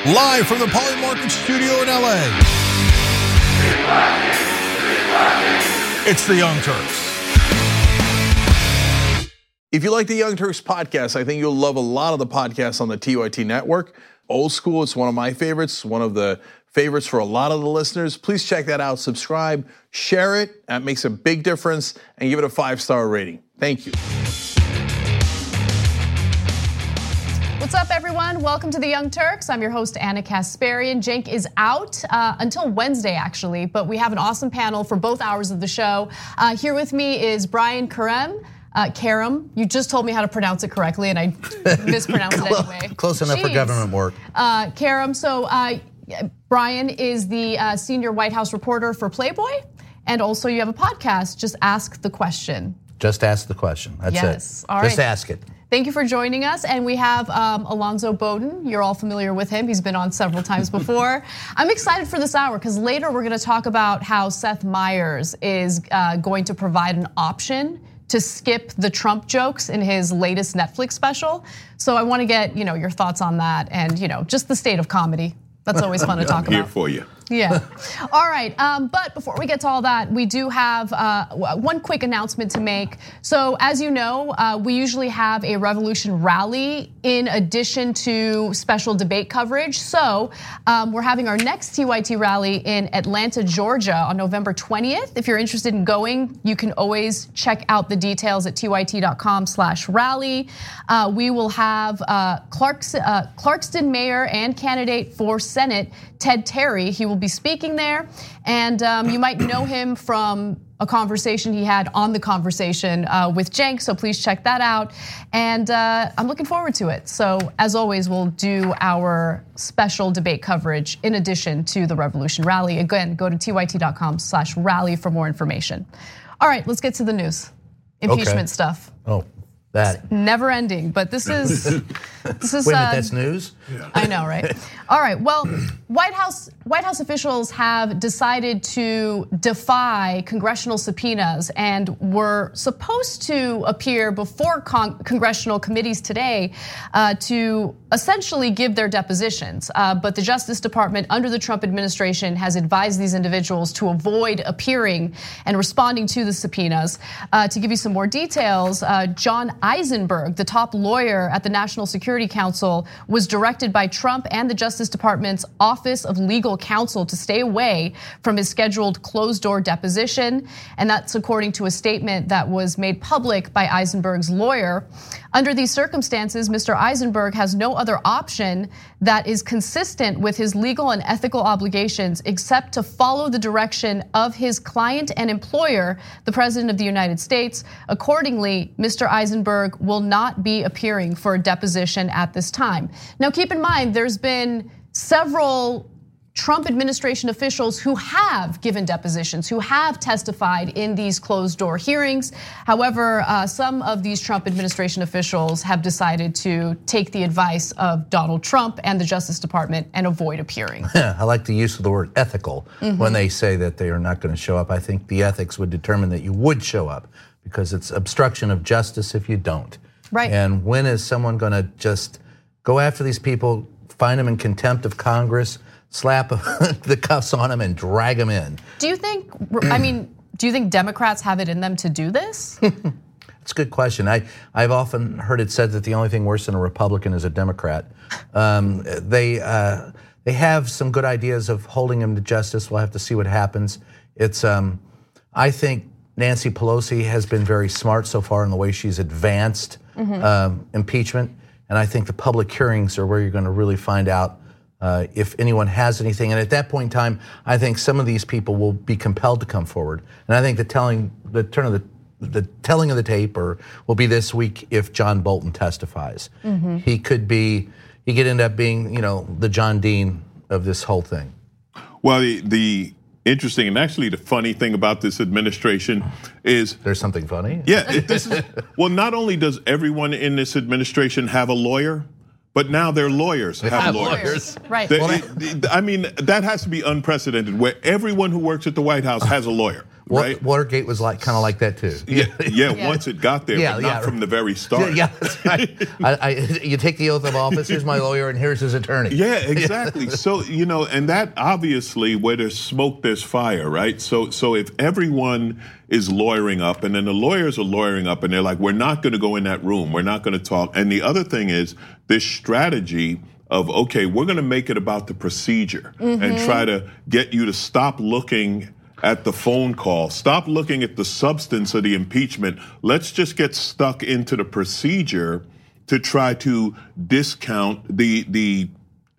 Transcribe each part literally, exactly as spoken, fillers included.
Live from the Polymarket studio in L A. It's the Young Turks. If you like the Young Turks podcast, I think you'll love a lot of the podcasts on the T Y T network. Old School, it's one of my favorites, one of the favorites for a lot of the listeners. Please check that out, subscribe, share it. That makes a big difference, and give it a five-star rating. Thank you. What's up, everyone? Welcome to the Young Turks. I'm your host, Anna Kasparian. Cenk is out uh, until Wednesday, actually, but we have an awesome panel for both hours of the show. Uh, here with me is Brian Karem. Uh, Karem, you just told me how to pronounce it correctly, and I mispronounced it anyway. Close enough Jeez. for government work. Uh, Karem, so uh, Brian is the uh, senior White House reporter for Playboy, and also you have a podcast, Just Ask the Question. Just ask the question, that's yes. it. Yes, all right. Just ask it. Thank you for joining us, and we have um, Alonzo Bowden. You're all familiar with him. He's been on several times before. I'm excited for this hour because later we're gonna talk about how Seth Meyers is uh, going to provide an option to skip the Trump jokes in his latest Netflix special. So I wanna get you know, your thoughts on that and you know, just the state of comedy. That's always fun to talk I'm here about. for you. Yeah, all right, um, but before we get to all that, we do have uh, one quick announcement to make. So as you know, uh, we usually have a Revolution rally in addition to special debate coverage. So um, we're having our next T Y T rally in Atlanta, Georgia on November twentieth. If you're interested in going, you can always check out the details at T Y T dot com slash rally. Uh, we will have uh, Clarkston, uh, Clarkston mayor and candidate for Senate, Ted Terry. He will be speaking there, and um, you might know him from a conversation he had on The Conversation uh, with Cenk, so please check that out. And uh, I'm looking forward to it. So as always, we'll do our special debate coverage in addition to the Revolution rally. Again, go to T Y T dot com slash rally for more information. All right, let's get to the news. Impeachment okay. stuff. Oh, that. It's never ending, but this is, this is- Wait a minute, that's news? I know, right? All right, well, White House White House officials have decided to defy congressional subpoenas and were supposed to appear before con congressional committees today uh, to essentially give their depositions. Uh, but the Justice Department under the Trump administration has advised these individuals to avoid appearing and responding to the subpoenas. Uh, to give you some more details, uh, John Eisenberg, the top lawyer at the National Security Council, was directed by Trump and the Justice Department's Office of Legal Counsel to stay away from his scheduled closed-door deposition, and that's according to a statement that was made public by Eisenberg's lawyer. Under these circumstances, Mister Eisenberg has no other option that is consistent with his legal and ethical obligations except to follow the direction of his client and employer, the President of the United States. Accordingly, Mister Eisenberg will not be appearing for a deposition at this time. Now, keep in mind, there's been several Trump administration officials who have given depositions, who have testified in these closed door hearings. However, uh, some of these Trump administration officials have decided to take the advice of Donald Trump and the Justice Department and avoid appearing. I like the use of the word ethical mm-hmm. when they say that they are not going to show up. I think the ethics would determine that you would show up because it's obstruction of justice if you don't. Right. And when is someone going to just go after these people, find them in contempt of Congress, slap the cuffs on them and drag them in? Do you think, I mean, do you think Democrats have it in them to do this? It's a good question. I, I've often heard it said that the only thing worse than a Republican is a Democrat. Um, they, uh, they have some good ideas of holding him to justice. We'll have to see what happens. It's, um, I think Nancy Pelosi has been very smart so far in the way she's advanced mm-hmm. um, impeachment. And I think the public hearings are where you're gonna really find out Uh, if anyone has anything. And at that point in time, I think some of these people will be compelled to come forward. And I think the telling, the turn of the, the telling of the tape or will be this week if John Bolton testifies. Mm-hmm. He could be, he could end up being, you know, the John Dean of this whole thing. Well, the, the interesting and actually the funny thing about this administration is there's something funny. Yeah, it, this is well. Not only does everyone in this administration have a lawyer, but now their lawyers have, have lawyers. lawyers. Right. The, well, I mean, that has to be unprecedented, where everyone who works at the White House has a lawyer. right? Watergate was like kind of like that too. Yeah, yeah, yeah. Once it got there, yeah, but not yeah. from the very start. Yeah, that's right. I, I, you take the oath of office. Here's my lawyer, and here's his attorney. Yeah, exactly. So you know, and that obviously, where there's smoke, there's fire, right? So, so if everyone is lawyering up, and then the lawyers are lawyering up, and they're like, we're not going to go in that room, we're not going to talk. And the other thing is this strategy of, okay, we're going to make it about the procedure mm-hmm. and try to get you to stop looking at the phone call, stop looking at the substance of the impeachment. Let's just get stuck into the procedure to try to discount the the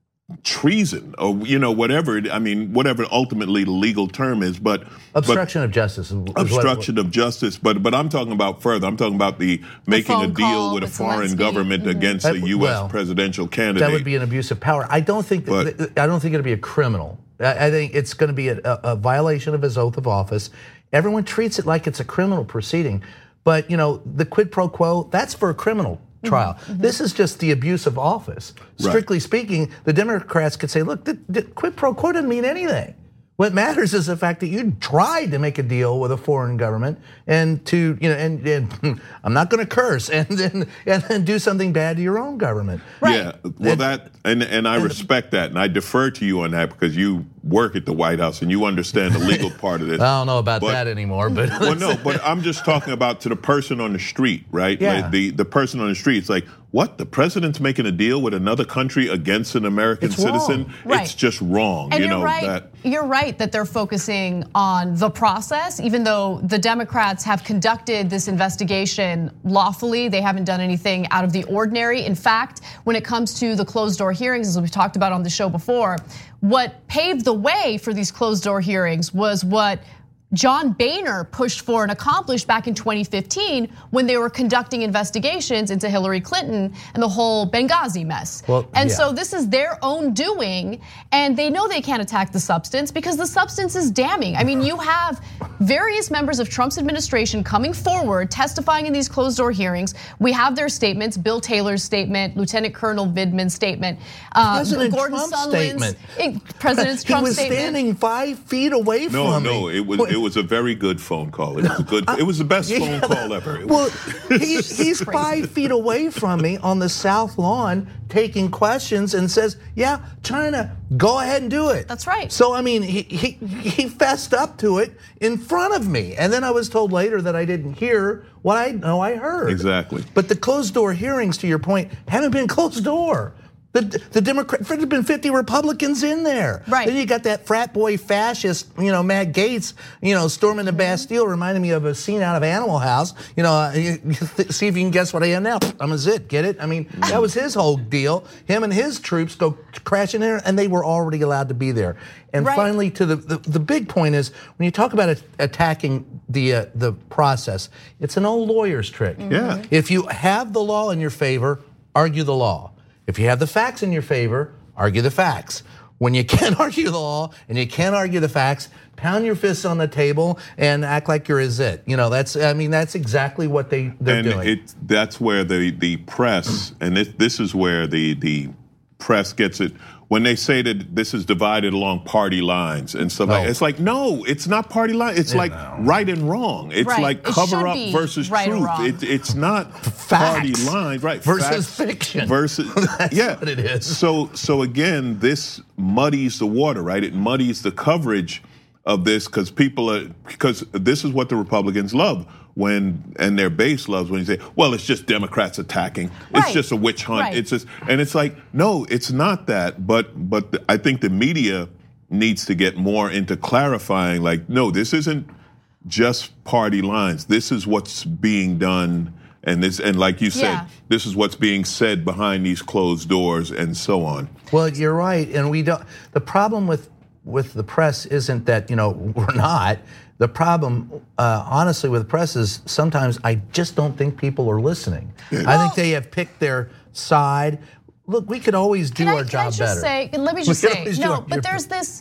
treason or you know whatever I mean whatever ultimately the legal term is, but obstruction but, of justice. Is obstruction what, of justice. But but I'm talking about further. I'm talking about the, the making a deal with a foreign Zelensky. government mm-hmm. against that, a U S well, presidential candidate. That would be an abuse of power. I don't think. But, I don't think it'll be a criminal. I think it's going to be a, a violation of his oath of office. Everyone treats it like it's a criminal proceeding, but you know the quid pro quo, that's for a criminal trial. Mm-hmm. This is just the abuse of office. Right. Strictly speaking, the Democrats could say, look, the, the quid pro quo doesn't mean anything. What matters is the fact that you tried to make a deal with a foreign government and to, you know, and, and I'm not going to curse, and then and then do something bad to your own government. Right. Yeah, well, and, that and and I and respect that, and I defer to you on that because you work at the White House and you understand the legal part of this. I don't know about but, that anymore, but well, no, but I'm just talking about to the person on the street, right? Yeah. Like the the person on the street. It's like, what? The president's making a deal with another country against an American it's citizen? Right. It's just wrong. And you you're know right. that. You're right that they're focusing on the process, even though the Democrats have conducted this investigation lawfully. They haven't done anything out of the ordinary. In fact, when it comes to the closed door hearings, as we've talked about on the show before, what paved the way for these closed door hearings was what John Boehner pushed for and accomplished back in twenty fifteen when they were conducting investigations into Hillary Clinton and the whole Benghazi mess. Well, and yeah. so this is their own doing, and they know they can't attack the substance because the substance is damning. I mean, you have various members of Trump's administration coming forward, testifying in these closed door hearings. We have their statements, Bill Taylor's statement, Lieutenant Colonel Vidman's statement, uh, President Gordon Trump's Sondland's statement. President Trump's he was statement. standing five feet away no, from no, me. No, it was. It was a very good phone call. It was a good. It was the best phone call ever. Well, he, he's five feet away from me on the South Lawn taking questions and says, "Yeah, China, go ahead and do it." That's right. So I mean, he he he fessed up to it in front of me, and then I was told later that I didn't hear what I know I heard. Exactly. But the closed door hearings, to your point, haven't been closed door. The, the Democrat, there's been fifty Republicans in there. Right. Then you got that frat boy fascist, you know, Matt Gaetz, you know, storming the Bastille, reminding me of a scene out of Animal House. You know, you, you see if you can guess what I am now. I'm a zit, get it? I mean, that was his whole deal. Him and his troops go crashing in, and they were already allowed to be there. And right. finally, to the, the the big point is when you talk about attacking the uh, the process, it's an old lawyer's trick. Mm-hmm. Yeah. If you have the law in your favor, argue the law. If you have the facts in your favor, argue the facts. When you can't argue the law and you can't argue the facts, pound your fists on the table and act like you're a zit. You know, that's, I mean, that's exactly what they, they're and doing. It, that's where the, the press, and this, this is where the, the press gets it, when they say that this is divided along party lines and stuff like that, it's like, no, it's not party lines. It's yeah, like no. right and wrong. It's right. like it cover up versus right truth. It, it's not party lines, right? Versus Facts fiction. Versus, That's yeah. what it is. So, so again, this muddies the water, right? It muddies the coverage of this because people are, because this is what the Republicans love. When and their base loves when you say, well, it's just Democrats attacking. Right. It's just a witch hunt. Right. It's just, and it's like, no, it's not that. But but the, I think the media needs to get more into clarifying. Like, no, this isn't just party lines. This is what's being done, and this and like you said, yeah. this is what's being said behind these closed doors, and so on. Well, you're right, and we don't. The problem with with the press isn't that you know we're not. The problem, uh, honestly, with the press is sometimes I just don't think people are listening. Yeah. I think they have picked their side. Look, we could always do can our I, job can I just better. Say, let me just say, no, but there's this,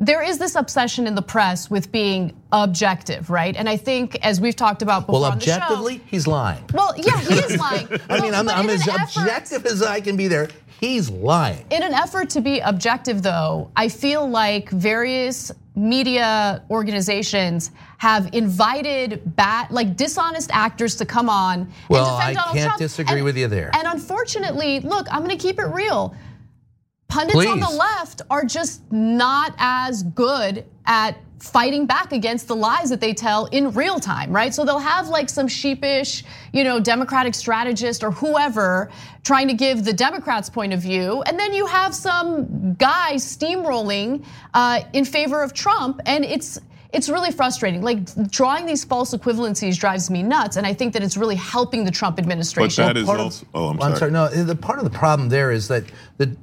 there is this obsession in the press with being objective, right? And I think, as we've talked about before well, on the show, objectively, he's lying. Well, yeah, he is lying. I mean, I'm, I'm as effort, objective as I can be there. He's lying. In an effort to be objective, though, I feel like various media organizations have invited bad, like dishonest actors to come on well, and defend I Donald can't Trump. disagree and, with you there. And unfortunately, look, I'm gonna keep it real. Pundits Please. on the left are just not as good at fighting back against the lies that they tell in real time, right? So they'll have like some sheepish, you know, Democratic strategist or whoever trying to give the Democrats' point of view, and then you have some guy steamrolling uh, in favor of Trump, and it's it's really frustrating. Like drawing these false equivalencies drives me nuts, and I think that it's really helping the Trump administration. But that is Part also. Of, oh, I'm, I'm sorry. sorry. No, the part of the problem there is that the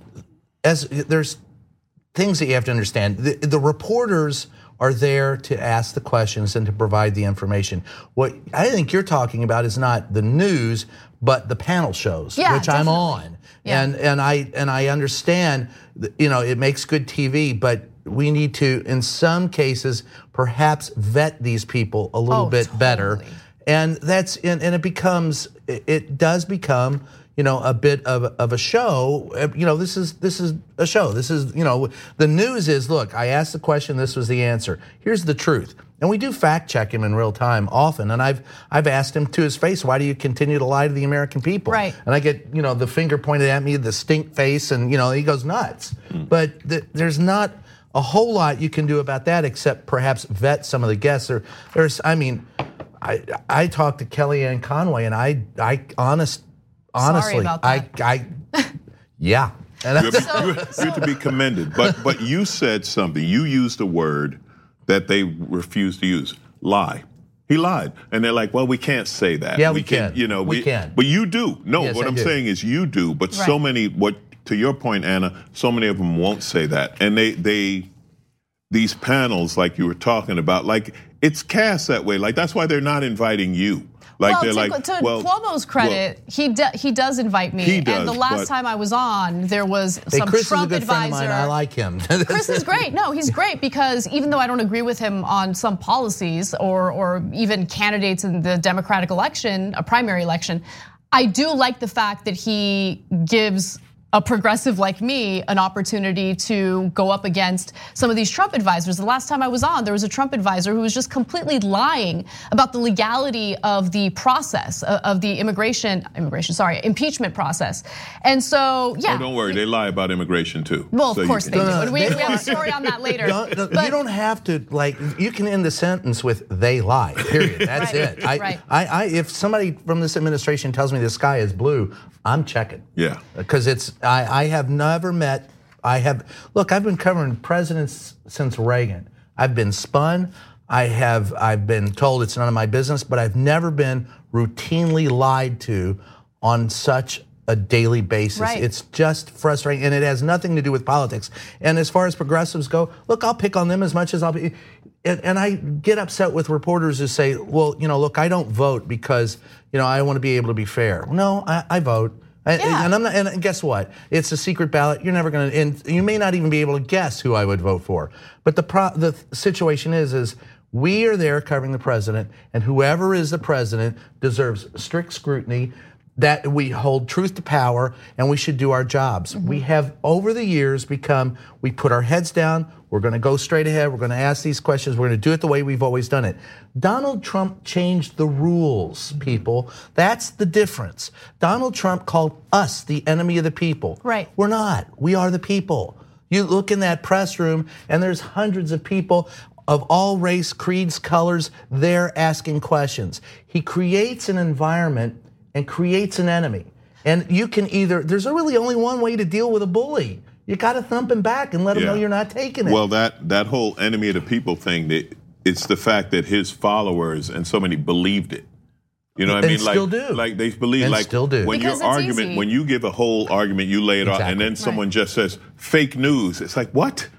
as there's things that you have to understand. The, the reporters are there to ask the questions and to provide the information. What I think you're talking about is not the news, but the panel shows, yeah, which definitely. I'm on. Yeah. And and I and I understand, you know, it makes good T V, but we need to, in some cases, perhaps vet these people a little oh, bit totally. better. And that's and, and it becomes it does become, you know, a bit of, of a show. You know, this is this is a show. This is, you know, the news is, look, I asked the question, this was the answer. Here's the truth. And we do fact check him in real time often. And I've I've asked him to his face, why do you continue to lie to the American people? Right. And I get, you know, the finger pointed at me, the stink face, and, you know, he goes nuts. Mm. But th- there's not a whole lot you can do about that except perhaps vet some of the guests. Or there's, I mean, I I talked to Kellyanne Conway, and I I honest honestly Sorry about that. I I yeah. And You're, you're, you're to be commended, but but you said something. You used a word that they refused to use. Lie. He lied, and they're like, "Well, we can't say that. Yeah, we, we can. You know, we, we can. But you do. No, yes, what I I'm do. saying is you do. But right. so many. What to your point, Anna? So many of them won't say that, and they they these panels, like you were talking about, like it's cast that way. Like that's why they're not inviting you. Like well, they're to, like, to well, Cuomo's credit, well, he do, he does invite me. He does, and the last but- time I was on, there was hey, some Chris Trump is a good advisor. friend of mine. I like him. Chris is great. No, he's great because even though I don't agree with him on some policies or or even candidates in the Democratic election, a primary election, I do like the fact that he gives a progressive like me an opportunity to go up against some of these Trump advisors. The last time I was on, there was a Trump advisor who was just completely lying about the legality of the process of the immigration, immigration, sorry, impeachment process. And so, yeah. Oh, don't worry, they lie about immigration too. Well, So of you course can- they do. No, no, And we, they we have lie. a story on that later. No, no, But- you don't have to, like, you can end the sentence with "they lie." Period. That's Right, it. I, right. I, I, if somebody from this administration tells me the sky is blue, I'm checking. Yeah. Because it's, I, I have never met. I have look. I've been covering presidents since Reagan. I've been spun. I have. I've been told it's none of my business, but I've never been routinely lied to on such a daily basis. Right. It's just frustrating, and it has nothing to do with politics. And as far as progressives go, look, I'll pick on them as much as I'll be. And, and I get upset with reporters who say, well, you know, look, I don't vote because, you know, I want to be able to be fair. No, I, I vote. I, Yeah. And I'm not. And guess what? It's a secret ballot. You're never going to. And you may not even be able to guess who I would vote for. But the pro, the situation is, is we are there covering the president, and whoever is the president deserves strict scrutiny. That we hold truth to power, and we should do our jobs. Mm-hmm. We have over the years become, we put our heads down, we're gonna go straight ahead, we're gonna ask these questions, we're gonna do it the way we've always done it. Donald Trump changed the rules, people. That's the difference. Donald Trump called us the enemy of the people. Right. We're not, we are the people. You look in that press room, and there's hundreds of people of all race, creeds, colors, there asking questions. He creates an environment and creates an enemy. And you can either, there's really only one way to deal with a bully. You gotta thump him back and let him Yeah. know you're not taking it. Well, that that whole enemy of the people thing, that it's the fact that his followers and so many believed it. You know what I And mean? Like, still do. like they believe, And like still do. when Because your it's argument, easy. when you give a whole argument, you lay it out, and Exactly. then someone just says fake news. It's like, what?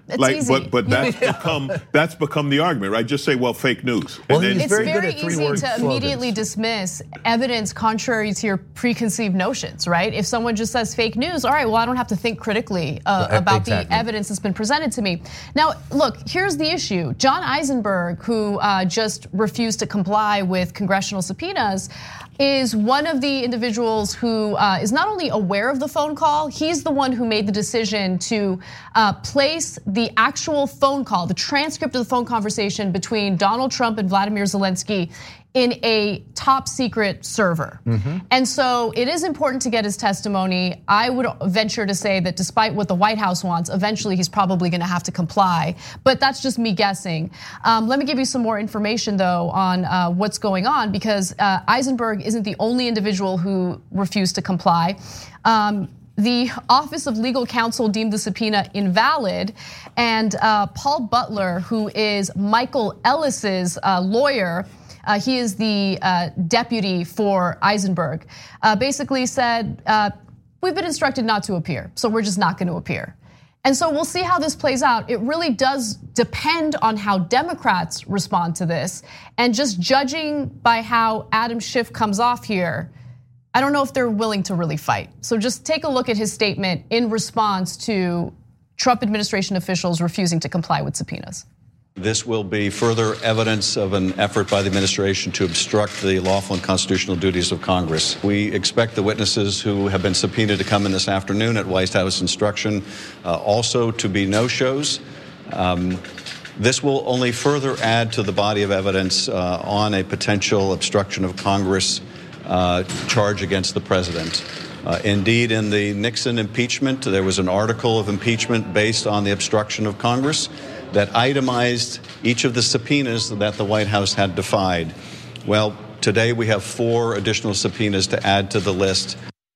It's like, easy. but but that's become that's become the argument, right? Just say, well, fake news. Well, and then, he's It's very very, good at easy three-word to slogans. immediately dismiss evidence contrary to your preconceived notions, right? If someone just says fake news, all right, well, I don't have to think critically uh, Right, about exactly. the evidence that's been presented to me. Now, look, here's the issue. John Eisenberg, who uh, just refused to comply with congressional subpoenas, is one of the individuals who uh, is not only aware of the phone call, he's the one who made the decision to uh, place the actual phone call, the transcript of the phone conversation between Donald Trump and Vladimir Zelensky in a top secret server. Mm-hmm. And so it is important to get his testimony. I would venture to say that despite what the White House wants, eventually he's probably gonna have to comply, but that's just me guessing. Um, let me give you some more information though on uh, what's going on, because uh, Eisenberg isn't the only individual who refused to comply. Um, The Office of Legal Counsel deemed the subpoena invalid, and uh, Paul Butler, who is Michael Ellis's uh, lawyer, uh, he is the uh, deputy for Eisenberg, uh, basically said, uh, we've been instructed not to appear, so we're just not gonna appear. And so we'll see how this plays out. It really does depend on how Democrats respond to this, and just judging by how Adam Schiff comes off here, I don't know if they're willing to really fight. So just take a look at his statement in response to Trump administration officials refusing to comply with subpoenas. This will be further evidence of an effort by the administration to obstruct the lawful and constitutional duties of Congress. We expect the witnesses who have been subpoenaed to come in this afternoon at White House instruction uh, also to be no-shows. Um, This will only further add to the body of evidence uh, on a potential obstruction of Congress Uh, charge against the president. Uh, indeed, in the Nixon impeachment, there was an article of impeachment based on the obstruction of Congress that itemized each of the subpoenas that the White House had defied. Well, today we have four additional subpoenas to add to the list.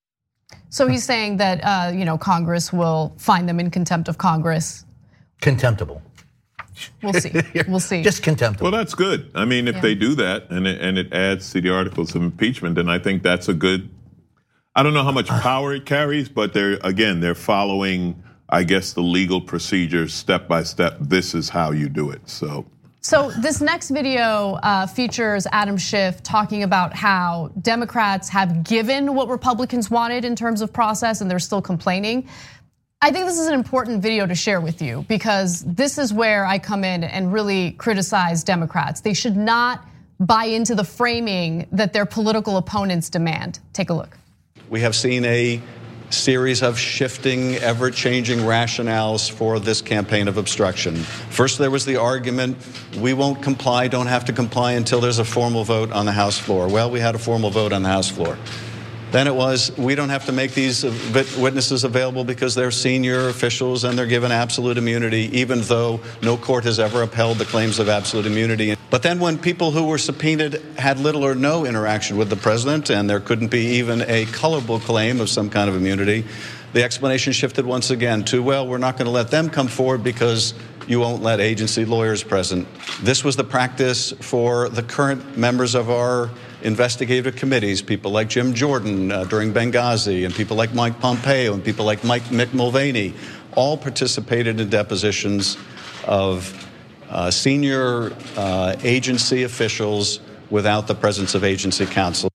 So he's saying that uh, you know, Congress will find them in contempt of Congress. Contemptible. We'll see. We'll see. Just contemptible. well, that's good. I mean, if Yeah. they do that and it, and it adds to the articles of impeachment, then I think that's a good. I don't know how much power it carries, but they're again they're following, I guess, the legal procedures step by step. This is how you do it. So. So this next video uh, features Adam Schiff talking about how Democrats have given what Republicans wanted in terms of process, and they're still complaining. I think this is an important video to share with you, because this is where I come in and really criticize Democrats. They should not buy into the framing that their political opponents demand. Take a look. We have seen a series of shifting, ever-changing rationales for this campaign of obstruction. First, there was the argument, we won't comply, don't have to comply until there's a formal vote on the House floor. Well, we had a formal vote on the House floor. Then it was, we don't have to make these witnesses available because they're senior officials and they're given absolute immunity, even though no court has ever upheld the claims of absolute immunity. But then when people who were subpoenaed had little or no interaction with the president, and there couldn't be even a colorable claim of some kind of immunity, the explanation shifted once again to, well, we're not going to let them come forward because you won't let agency lawyers present. This was the practice for the current members of our investigative committees, people like Jim Jordan uh, during Benghazi, and people like Mike Pompeo, and people like Mike Mick Mulvaney, all participated in depositions of uh, senior uh, agency officials without the presence of agency counsel.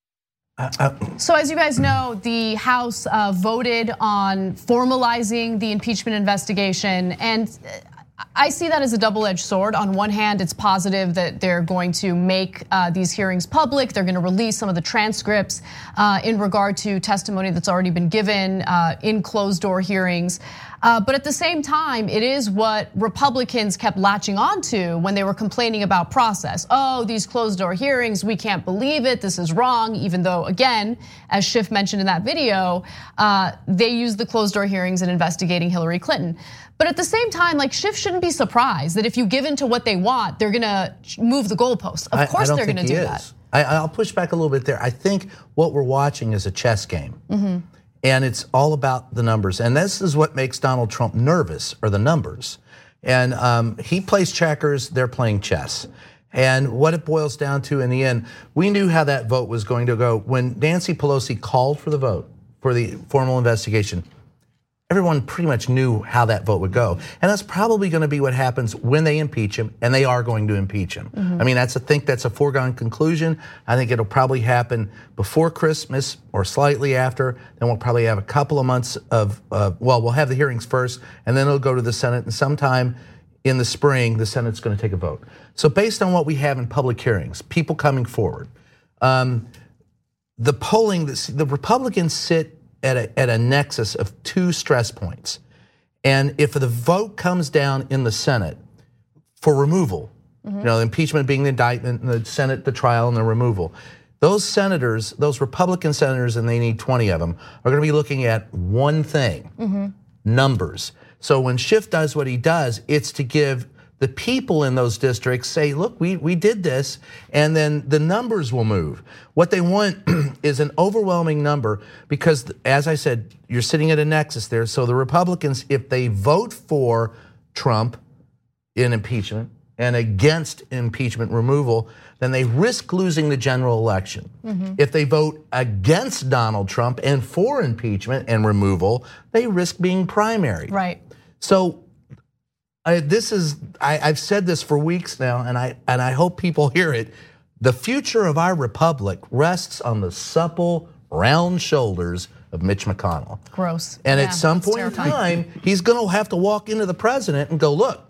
So as you guys know, the House uh, voted on formalizing the impeachment investigation, and I see that as a double-edged sword. On one hand, it's positive that they're going to make uh, these hearings public. They're going to release some of the transcripts uh, in regard to testimony that's already been given uh, in closed-door hearings. Uh, but at the same time, it is what Republicans kept latching onto when they were complaining about process. Oh, these closed-door hearings, we can't believe it, this is wrong, even though, again, as Schiff mentioned in that video, uh, they used the closed-door hearings in investigating Hillary Clinton. But at the same time, like, Schiff shouldn't be surprised that if you give in to what they want, they're gonna move the goalposts. Of I, course I they're gonna do is. that. I, I'll push back a little bit there. I think what we're watching is a chess game. Mm-hmm. And it's all about the numbers. And this is what makes Donald Trump nervous, are the numbers. And um, he plays checkers, they're playing chess. And what it boils down to in the end, we knew how that vote was going to go. When Nancy Pelosi called for the vote, for the formal investigation, everyone pretty much knew how that vote would go. And that's probably going to be what happens when they impeach him, and they are going to impeach him. Mm-hmm. I mean, that's I think that's a foregone conclusion. I think it'll probably happen before Christmas or slightly after. Then we'll probably have a couple of months of, uh, well, we'll have the hearings first, and then it'll go to the Senate, and sometime in the spring, the Senate's going to take a vote. So based on what we have in public hearings, people coming forward, um, the polling, the Republicans sit at a, at a nexus of two stress points. And if the vote comes down in the Senate for removal, mm-hmm. you know, the impeachment being the indictment, and the Senate, the trial, and the removal, those senators, those Republican senators, and they need twenty of them, are gonna be looking at one thing, mm-hmm. numbers. So when Schiff does what he does, it's to give the people in those districts say, look, we, we did this, and then the numbers will move. What they want is an overwhelming number because, as I said, you're sitting at a nexus there. So the Republicans, if they vote for Trump in impeachment and against impeachment removal, then they risk losing the general election. Mm-hmm. If they vote against Donald Trump and for impeachment and removal, they risk being primary. Right. So I, this is, I, I've said this for weeks now, and I and I hope people hear it. The future of our republic rests on the supple, round shoulders of Mitch McConnell. Gross. And yeah, at some point terrifying. in time, he's going to have to walk into the president and go, look,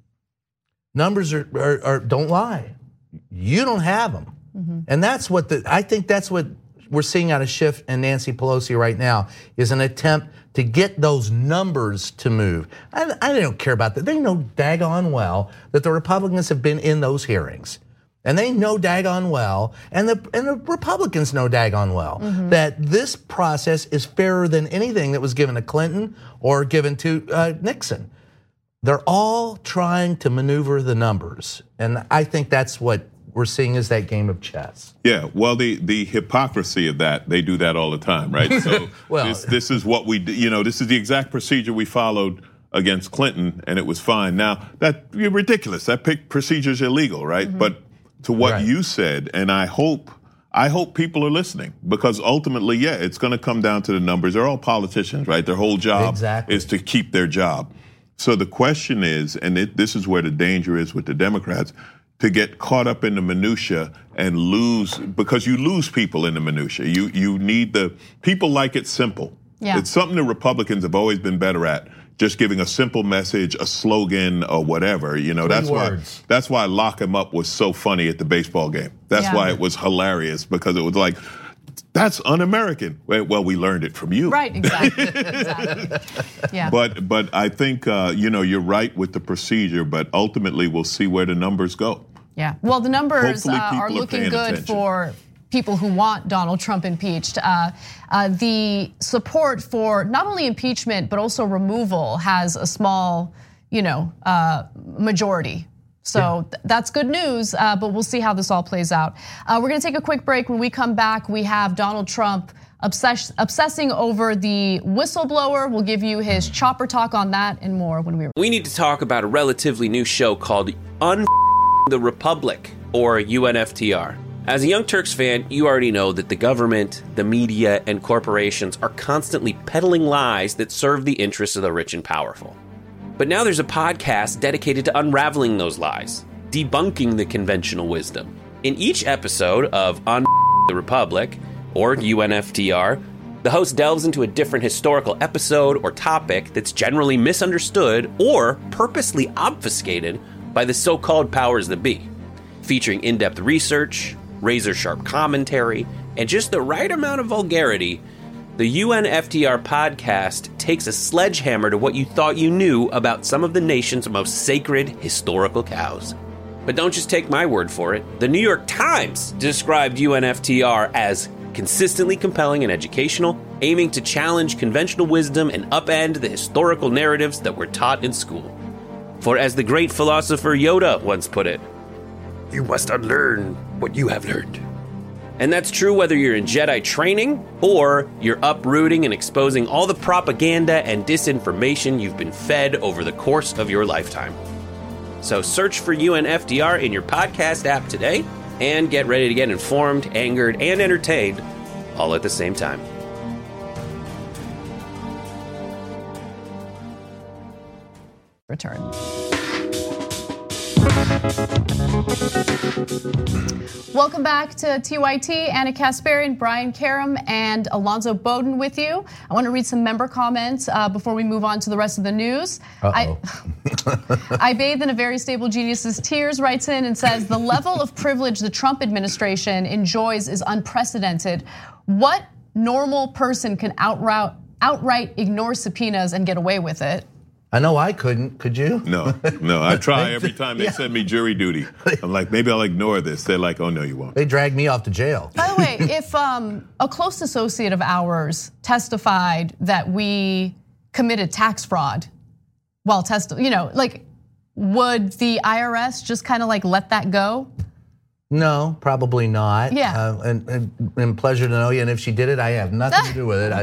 numbers are, are, are don't lie. You don't have them. Mm-hmm. And that's what the, I think that's what we're seeing out of Schiff and Nancy Pelosi right now, is an attempt to get those numbers to move. I, I don't care about that. They know daggone well that the Republicans have been in those hearings. And they know daggone well, and the, and the Republicans know daggone well, mm-hmm. that this process is fairer than anything that was given to Clinton or given to uh, Nixon. They're all trying to maneuver the numbers. And I think that's what we're seeing is that game of chess. Yeah, well, the the hypocrisy of that, they do that all the time, right? So well, this, this is what we, you know, this is the exact procedure we followed against Clinton, and it was fine. Now, that's ridiculous. That procedure is illegal, right? Mm-hmm. But to what right. you said, and I hope, I hope people are listening, because ultimately, yeah, it's going to come down to the numbers. They're all politicians, right? Their whole job exactly. is to keep their job. So the question is, and it, this is where the danger is with the Democrats, to get caught up in the minutia and lose, because you lose people in the minutia. You you need the, people like it simple. Yeah. It's something the Republicans have always been better at, just giving a simple message, a slogan, or whatever. You know, Three that's words. why that's why Lock 'Em Up was so funny at the baseball game. That's yeah. why it was hilarious, because it was like, that's un-American. Well, we learned it from you. Right, exactly. exactly. Yeah. But but I think uh, you know, you're right with the procedure, but ultimately we'll see where the numbers go. Yeah. Well, the numbers uh, are looking are good attention. for people who want Donald Trump impeached. Uh, uh, the support for not only impeachment but also removal has a small, you know, uh, majority. So yeah. th- that's good news, uh, but we'll see how this all plays out. Uh, we're gonna take a quick break. When we come back, we have Donald Trump obsess- obsessing over the whistleblower. We'll give you his chopper talk on that and more when we. We need to talk about a relatively new show called Un the Republic, or U N F T R. As a Young Turks fan, you already know that the government, the media, and corporations are constantly peddling lies that serve the interests of the rich and powerful. But now there's a podcast dedicated to unraveling those lies, debunking the conventional wisdom. In each episode of Un the Republic, or U N F T R, the host delves into a different historical episode or topic that's generally misunderstood or purposely obfuscated by the so-called powers that be, featuring in-depth research, razor-sharp commentary, and just the right amount of vulgarity. The U N F T R podcast takes a sledgehammer to what you thought you knew about some of the nation's most sacred historical cows. But don't just take my word for it. The New York Times described U N F T R as consistently compelling and educational, aiming to challenge conventional wisdom and upend the historical narratives that were taught in school. For as the great philosopher Yoda once put it, you must unlearn what you have learned. And that's true whether you're in Jedi training or you're uprooting and exposing all the propaganda and disinformation you've been fed over the course of your lifetime. So search for U N F T R in your podcast app today and get ready to get informed, angered, and entertained all at the same time. Return. Welcome back to T Y T. Anna Kasparian, Brian Karem, and Alonzo Bowden with you. I want to read some member comments uh, before we move on to the rest of the news. Uh-oh. I, I bathe in a very stable genius's tears, writes in and says, the level of privilege the Trump administration enjoys is unprecedented. What normal person can outright, outright ignore subpoenas and get away with it? I know I couldn't. Could you? No, no. I try every time they send me jury duty. I'm like, maybe I'll ignore this. They're like, oh no, you won't. They dragged me off to jail. By the way, if um, a close associate of ours testified that we committed tax fraud while testifying, you know, like, would the I R S just kind of like let that go? No, probably not. Yeah. Uh, and, and, and pleasure to know you. And if she did it, I have nothing to do with it.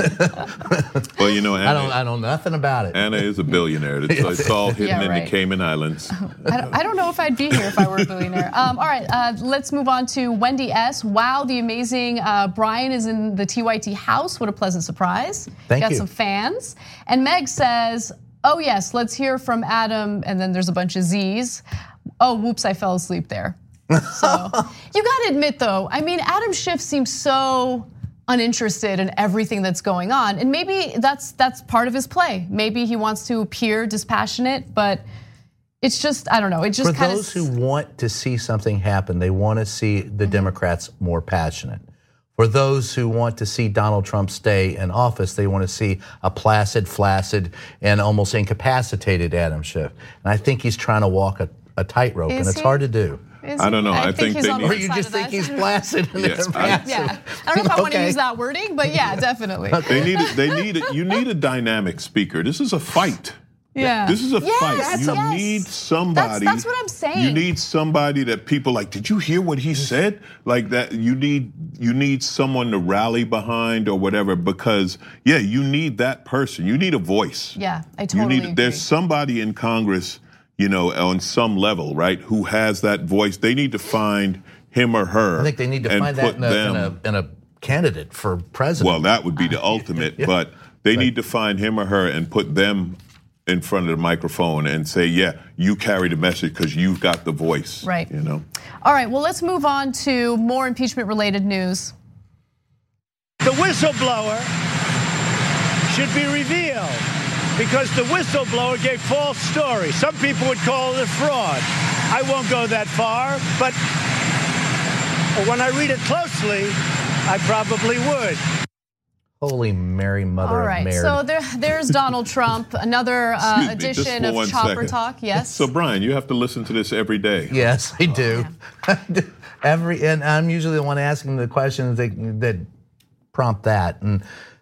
I, well, you know, Anna, I don't. I know nothing about it. Anna is a billionaire. It's, it's all hidden Yeah, in right. the Cayman Islands. I don't, I don't know if I'd be here if I were a billionaire. Um, all right, uh, let's move on to Wendy S. Wow, the amazing uh, Brian is in the T Y T house. What a pleasant surprise. Thank Got you. some fans. And Meg says, oh yes, let's hear from Adam. And then there's a bunch of Z's. Oh, whoops, I fell asleep there. So you gotta admit though, I mean, Adam Schiff seems so uninterested in everything that's going on. And maybe that's that's part of his play. Maybe he wants to appear dispassionate, but it's just, I don't know, it just For kind of- those who want to see something happen, they want to see the Mm-hmm. Democrats more passionate. For those who want to see Donald Trump stay in office, they want to see a placid, flaccid, and almost incapacitated Adam Schiff. And I think he's trying to walk a, a tightrope, Is and it's he? hard to do. Is I don't know. he? I think he's they on need- the Or you side just of think that. he's flaccid and Yes, I- impassive. Yeah, I don't know if I want to Okay. use that wording, but yeah, definitely. They need. They need. You need a dynamic speaker. This is a fight. Yeah. This is a Yes, fight. You yes. need somebody. That's- that's what I'm saying. You need somebody that people like. Did you hear what he said? Like that. You need. You need someone to rally behind or whatever. Because yeah, you need that person. You need a voice. Yeah, I totally You need. agree. There's somebody in Congress, you know, on some level, right, who has that voice. They need to find him or her. I think they need to and find that put in a, in, them- a, in a candidate for president. Well, that would be the ultimate, but they need to find him or her and put them in front of the microphone and say, yeah, you carry the message because you've got the voice. Right. You know? All right, well, let's move on to more impeachment related news. The whistleblower should be revealed because the whistleblower gave false stories. Some people would call it a fraud. I won't go that far, but when I read it closely, I probably would. Holy Mary, Mother All right, of Mary. so there, there's Donald Trump, another uh, Excuse me, just edition for of one Chopper second. Talk. Yes. So, Brian, you have to listen to this every day. Yes, I do. Every and I'm usually the one asking the questions that that prompt that. And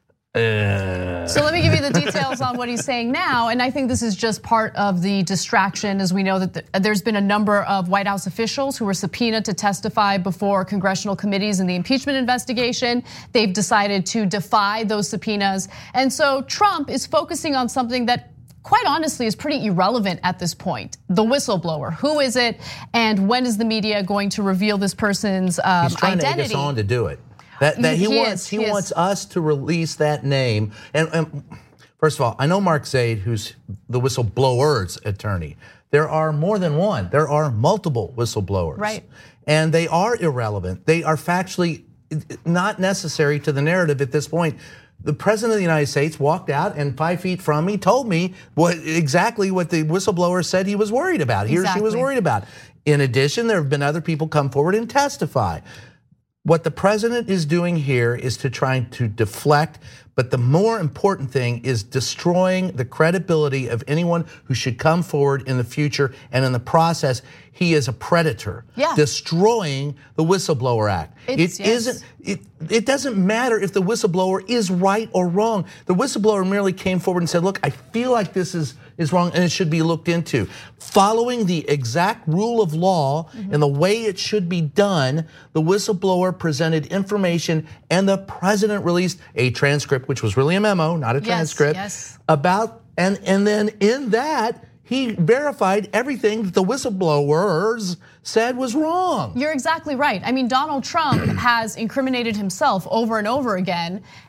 uh, So let me give you the details on what he's saying now, and I think this is just part of the distraction, as we know that the, there's been a number of White House officials who were subpoenaed to testify before congressional committees in the impeachment investigation. They've decided to defy those subpoenas, and so Trump is focusing on something that, quite honestly, is pretty irrelevant at this point. The whistleblower, who is it, and when is the media going to reveal this person's um, he's trying identity? to egg us on to do it. That, that he, He wants is, he, he is. wants us to release that name. And, and first of all, I know Mark Zaid, who's the whistleblower's attorney. There are more than one. There are multiple whistleblowers. Right. And they are irrelevant. They are factually not necessary to the narrative at this point. The president of the United States walked out and five feet from me told me what exactly what the whistleblower said he was worried about. He or she was Exactly. worried about. In addition, there have been other people come forward and testify. What the president is doing here is to try to deflect, but the more important thing is destroying the credibility of anyone who should come forward in the future. And in the process, he is a predator, Yeah. destroying the Whistleblower Act. It's- It yes. isn't. It, it doesn't matter if the whistleblower is right or wrong. The whistleblower merely came forward and said, look, I feel like this is, is wrong and it should be looked into. Following the exact rule of law Mm-hmm. and the way it should be done, the whistleblower presented information and the president released a transcript, which was really a memo, not a Yes, transcript, yes. about, and, and then in that, he verified everything that the whistleblowers said was wrong. You're exactly right. I mean, Donald Trump has incriminated himself over and over again.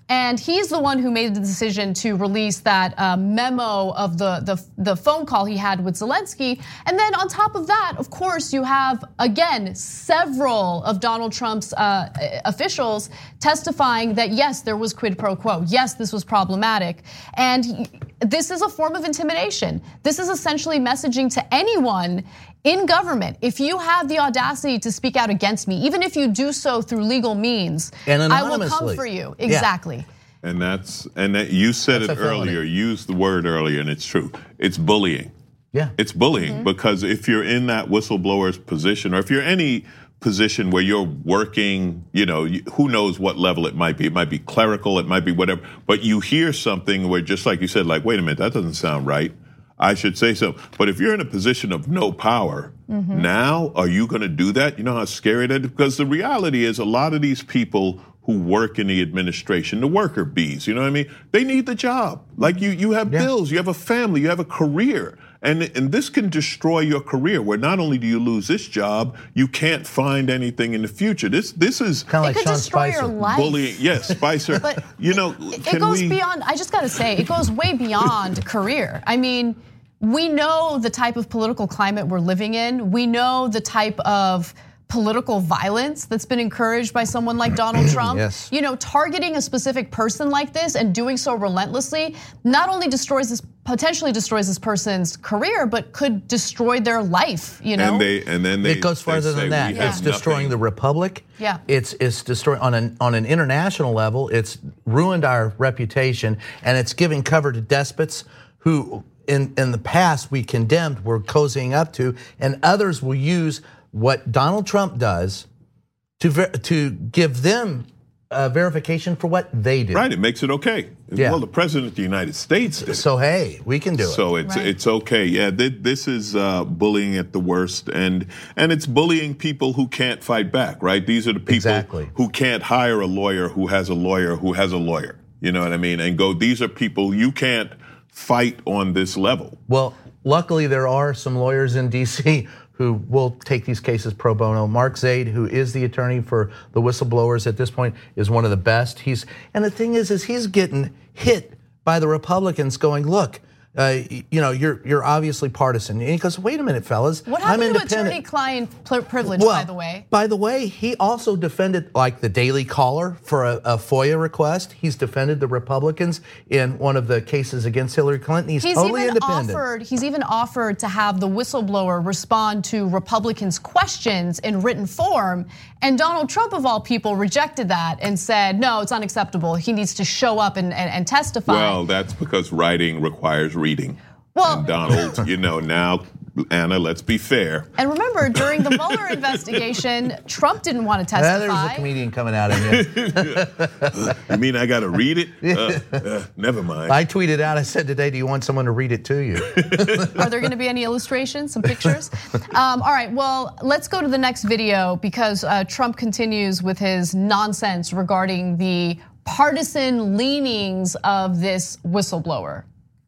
And he's the one who made the decision to release that uh, memo of the, the, the phone call he had with Zelensky. And then on top of that, of course, you have, again, several of Donald Trump's uh, officials testifying that, yes, there was quid pro quo. Yes, this was problematic. And he, this is a form of intimidation. This is essentially messaging to anyone in government. If you have the audacity to speak out against me, even if you do so through legal means, and I will come for you. Exactly. Yeah. And that's and that you said that's it earlier. Used the word earlier, and it's true. It's bullying. Yeah, it's bullying mm-hmm. because if you're in that whistleblower's position, or if you're any position where you're working, you know, who knows what level it might be. It might be clerical, it might be whatever. But you hear something where, just like you said, like, wait a minute, that doesn't sound right. I should say so. But if you're in a position of no power, mm-hmm. now are you going to do that? You know how scary that is? Because the reality is a lot of these people who work in the administration, the worker bees, you know what I mean? They need the job. Like you, you have yeah. bills, you have a family, you have a career. And, and this can destroy your career, where not only do you lose this job, you can't find anything in the future. This this is kind of like Sean destroy Spicer. Your life. Bullying. Yes, Spicer. But you know, it, it goes we... beyond. I just got to say, it goes way beyond career. I mean, we know the type of political climate we're living in. We know the type of political violence that's been encouraged by someone like Donald Trump. Yes. You know, targeting a specific person like this and doing so relentlessly not only destroys this, potentially destroys this person's career, but could destroy their life, you know? And they and then they It goes farther than that. Yeah. It's destroying nothing. the republic. Yeah. It's it's destroying on an on an international level, it's ruined our reputation, and it's giving cover to despots who in in the past we condemned, we're cozying up to, and others will use what Donald Trump does to to give them uh, verification for what they do. Right, it makes it okay. Yeah. Well, the president of the United States did. So hey, we can do it. So it's right. it's okay. Yeah, this is uh, bullying at the worst, and and it's bullying people who can't fight back. Right, these are the people exactly. who can't hire a lawyer who has a lawyer who has a lawyer. You know what I mean? And go. These are people you can't fight on this level. Well, luckily there are some lawyers in D C who will take these cases pro bono. Mark Zaid, who is the attorney for the whistleblowers at this point, is one of the best. He's and the thing is, is he's getting hit by the Republicans going, look, uh, you know, you're you're obviously partisan. And he goes, wait a minute, fellas, what I'm happened independent. to attorney-client privilege, well, by the way? By the way, he also defended, like the Daily Caller for a, a FOIA request. He's defended the Republicans in one of the cases against Hillary Clinton. He's, he's totally even independent. Offered, he's even offered to have the whistleblower respond to Republicans' questions in written form. And Donald Trump, of all people, rejected that and said, no, it's unacceptable. He needs to show up and, and, and testify. Well, that's because writing requires reading. Well, and Donald, you know, now, Anna, let's be fair. And remember, during the Mueller investigation, Trump didn't want to testify. Yeah, there's a comedian coming out of you. You mean I got to read it? Uh, uh, never mind. I tweeted out, I said today, do you want someone to read it to you? Are there going to be any illustrations, some pictures? Um, all right, well, let's go to the next video because uh, Trump continues with his nonsense regarding the partisan leanings of this whistleblower.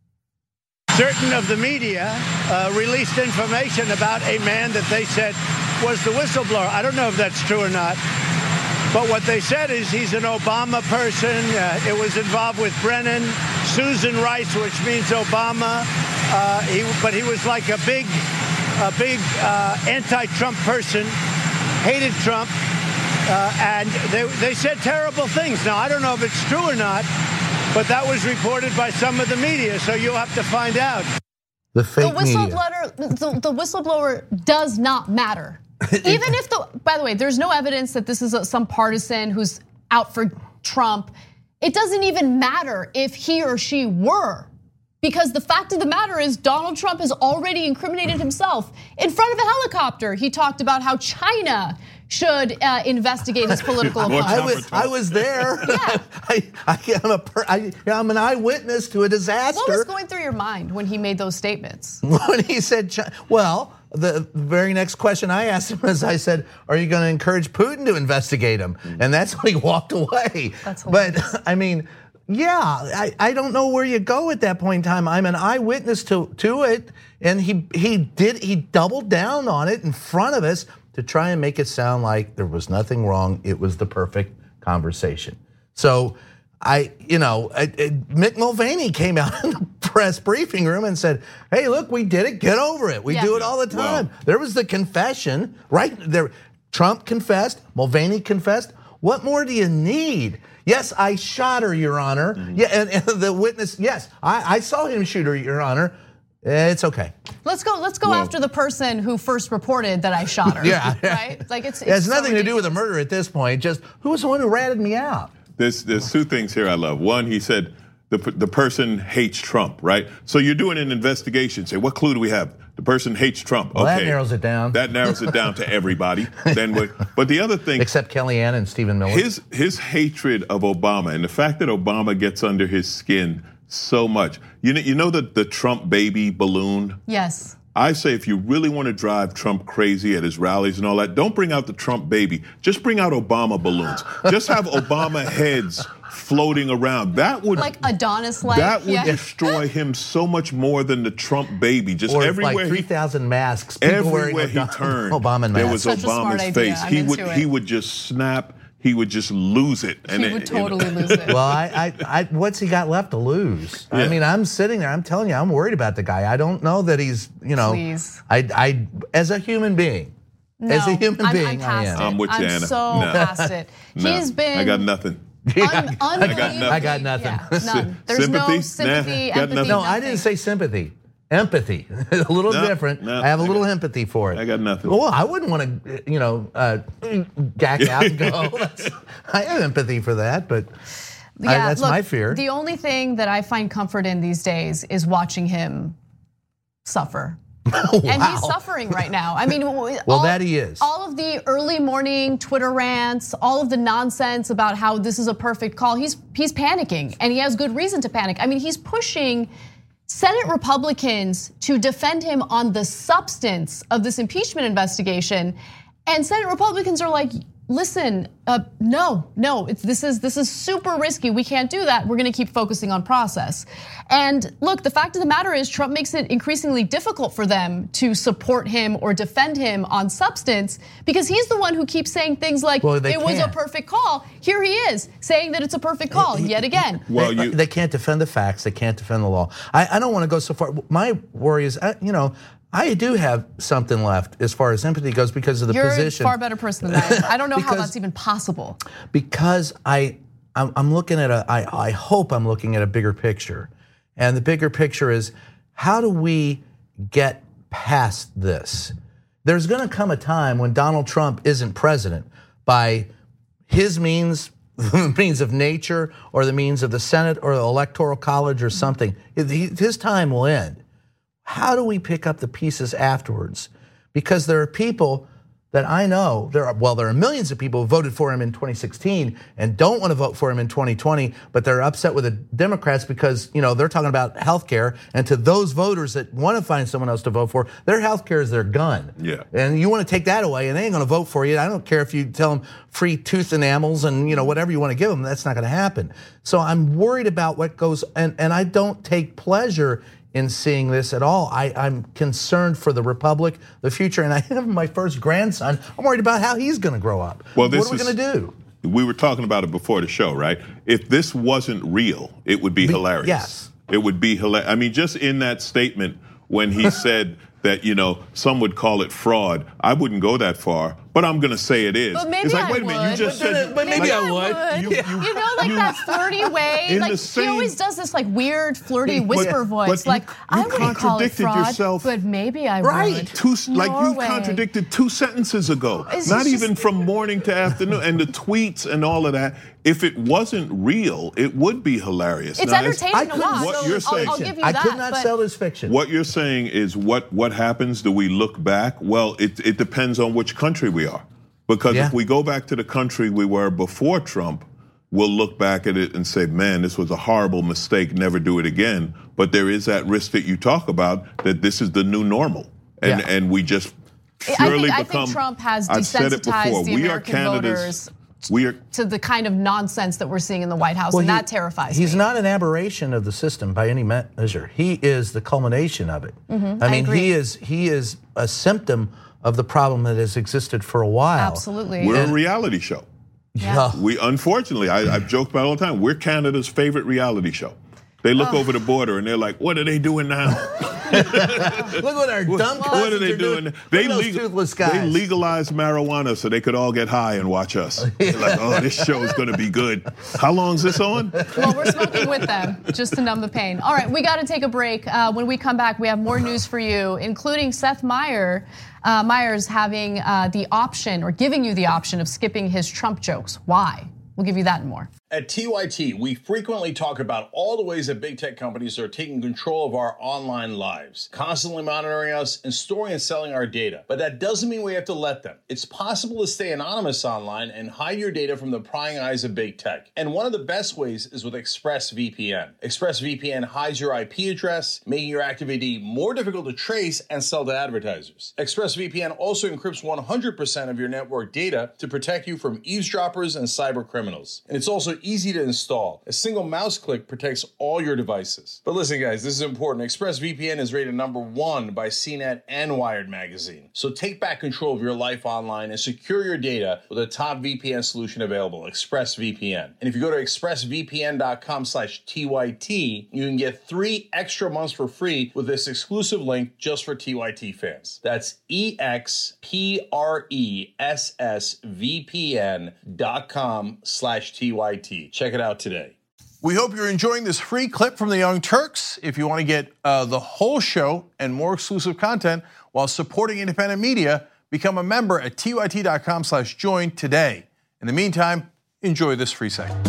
Certain of the media uh, released information about a man that they said was the whistleblower. I don't know if that's true or not. But what they said is he's an Obama person. Uh, it was involved with Brennan, Susan Rice, which means Obama. Uh, he, but he was like a big, a big uh, anti-Trump person, hated Trump. Uh, and they, they said terrible things. Now, I don't know if it's true or not. But that was reported by some of the media, so you'll have to find out. The fake the whistleblower, the, the whistleblower does not matter. Even if the, by the way, there's no evidence that this is a, some partisan who's out for Trump. It doesn't even matter if he or she were, because the fact of the matter is Donald Trump has already incriminated himself in front of a helicopter. He talked about how China should uh, investigate his political opponent. I was, I was there. Yeah. I, I, I'm, a, I, I'm an eyewitness to a disaster. What was going through your mind when he made those statements? When he said, well, the very next question I asked him was, I said, are you going to encourage Putin to investigate him? And that's when he walked away. That's hilarious. But I mean, yeah, I, I don't know where you go at that point in time. I'm an eyewitness to, to it. And he he did, he doubled down on it in front of us to try and make it sound like there was nothing wrong. It was the perfect conversation. So I, you know, I, I, Mick Mulvaney came out in the press briefing room and said, "Hey, look, we did it. Get over it. We Yeah. do it all the time." Wow. There was the confession, right there. Trump confessed. Mulvaney confessed. What more do you need? Yes, I shot her, Your Honor. Mm-hmm. Yeah, and, and the witness. Yes, I, I saw him shoot her, Your Honor. It's okay. Let's go. Let's go Well, after the person who first reported that I shot her. Yeah, right. Like it's. It has it's so nothing to do with a ridiculous. murder at this point. Just who was the one who ratted me out? There's there's two things here I love. One, he said the the person hates Trump, right? So you're doing an investigation. Say, what clue do we have? The person hates Trump. Well, okay, that narrows it down. That narrows it down to everybody. Then, we, but the other thing, Except Kellyanne and Stephen Miller. his his hatred of Obama and the fact that Obama gets under his skin so much. You know, you know the the Trump baby balloon. Yes. I say if you really want to drive Trump crazy at his rallies and all that, don't bring out the Trump baby. Just bring out Obama balloons. Just have Obama heads floating around. That would Like Adonis-like. that would yeah. destroy him so much more than the Trump baby. Just or everywhere like three he thousand masks. People wearing everywhere he Obama- turned, Obama there masks. was Such a smart Obama's idea. face. I'm he would into he it. would just snap. He would just lose it. He it- would it- totally lose it. Well, I, I, I, what's he got left to lose? I Yeah. mean, I'm sitting there. I'm telling you, I'm worried about the guy. I don't know that he's, you know, Please. I, I, as a human being, no, as a human I'm, being, I'm past I am. it. I'm with you, Anna. so No. past it. No, He's been. I got nothing. Un- I got nothing. I got nothing. Yeah, none. There's Sympathy? no sympathy, Nah, got empathy. nothing. No, I nothing. didn't say sympathy. Empathy, a little No, different. no, I have a I little got- empathy for it. I got nothing. Well, I wouldn't want to, you know, uh, gack out and go. That's, I have empathy for that, but I, Yeah, that's look, my fear. The only thing that I find comfort in these days is watching him suffer. wow. And he's suffering right now. I mean, well, Well, that he is. All of the early morning Twitter rants, all of the nonsense about how this is a perfect call. He's he's panicking, and he has good reason to panic. I mean, he's pushing Senate Republicans to defend him on the substance of this impeachment investigation, and Senate Republicans are like, listen, uh, no, no, it's, this is this is super risky. We can't do that. We're going to keep focusing on process. And look, the fact of the matter is, Trump makes it increasingly difficult for them to support him or defend him on substance because he's the one who keeps saying things like, Well, they "It was a can't. perfect call." Here he is saying that it's a perfect call yet again. Well, they, you they can't defend the facts. They can't defend the law. I, I don't want to go so far. My worry is, uh, you know, I do have something left as far as empathy goes because of the You're position. a far better person than I am. I don't know how Because- that's even possible. Because I, I'm, I'm looking at a. I, I hope I'm looking at a bigger picture, and the bigger picture is how do we get past this? There's going to come a time when Donald Trump isn't president by his means, the means of nature, or the means of the Senate or the Electoral College or something. His time will end. How do we pick up the pieces afterwards? Because there are people that I know, there are, well, there are millions of people who voted for him in twenty sixteen and don't want to vote for him in twenty twenty, but they're upset with the Democrats because, you know, they're talking about healthcare, and to those voters that want to find someone else to vote for, their healthcare is their gun. Yeah. And you want to take that away, and they ain't going to vote for you. I don't care if you tell them free tooth enamels and, you know, whatever you want to give them, that's not going to happen. So I'm worried about what goes, and, and I don't take pleasure in seeing this at all. I, I'm concerned for the republic, the future, and I have my first grandson. I'm worried about how he's going to grow up. Well, this what are we is- going to do? We were talking about it before the show, right? If this wasn't real, it would be, Be- hilarious. yes. It would be hilarious. I mean, just in that statement when he said that, you know, some would call it fraud, I wouldn't go that far, but I'm going to say it is. But maybe it's like, I wait a minute, you would. just But then said. it- but maybe like, I would. You, you, You know, like you- that flirty way. In Like the he same- always does this like weird flirty But- whisper but voice. you- like you I wouldn't call it contradicted fraud, yourself. but maybe I Right. would. Two, like you Norway. contradicted two sentences ago. It's Not just- even from morning to afternoon, and the tweets and all of that. If it wasn't real, it would be hilarious. It's Now, entertaining I to couldn't- watch. what so you're I'll, saying- I'll give you I that. could not but sell this fiction. What you're saying is what what happens? Do we look back? Well, it, it depends on which country we are. Because Yeah. if we go back to the country we were before Trump, we'll look back at it and say, man, this was a horrible mistake, never do it again. But there is that risk that you talk about, that this is the new normal. And, Yeah. and we just I purely think, I become. think Trump has I've said it desensitized before. the We are American Canada's. voters We are. to the kind of nonsense that we're seeing in the White House, Well, and he- that terrifies He's me. not an aberration of the system by any measure. He is the culmination of it. Mm-hmm, I mean, agree. he is he is a symptom of the problem that has existed for a while. Absolutely. We're And- a reality show. Yeah. We unfortunately, I, I've joked about it all the time. We're Canada's favorite reality show. They look oh. over the border and they're like, "What are they doing now?" Look what our dumb What, what are they doing? doing? They, legal, toothless guys. they legalized marijuana so they could all get high and watch us. They're like, "Oh, this show is going to be good." How long is this on? Well, we're smoking with them just to numb the pain. All right, we got to take a break. Uh, when we come back, we have more news for you, including Seth Meyer. Uh, Meyers having uh, the option or giving you the option of skipping his Trump jokes. Why? We'll give you that and more. At T Y T, we frequently talk about all the ways that big tech companies are taking control of our online lives, constantly monitoring us and storing and selling our data. But that doesn't mean we have to let them. It's possible to stay anonymous online and hide your data from the prying eyes of big tech. And one of the best ways is with ExpressVPN. ExpressVPN hides your I P address, making your activity more difficult to trace and sell to advertisers. ExpressVPN also encrypts one hundred percent of your network data to protect you from eavesdroppers and cyber criminals. And it's also easy to install. A single mouse click protects all your devices. But listen, guys, this is important. ExpressVPN is rated number one by C net and Wired magazine. So take back control of your life online and secure your data with a top V P N solution available, ExpressVPN. And if you go to expressvpn.com slash TYT, you can get three extra months for free with this exclusive link just for T Y T fans. That's E X P R E S S V P N dot com slash T Y T. Check it out today. We hope you're enjoying this free clip from the Young Turks. If you want to get uh, the whole show and more exclusive content while supporting independent media, become a member at tyt.com slash join today. In the meantime, enjoy this free segment.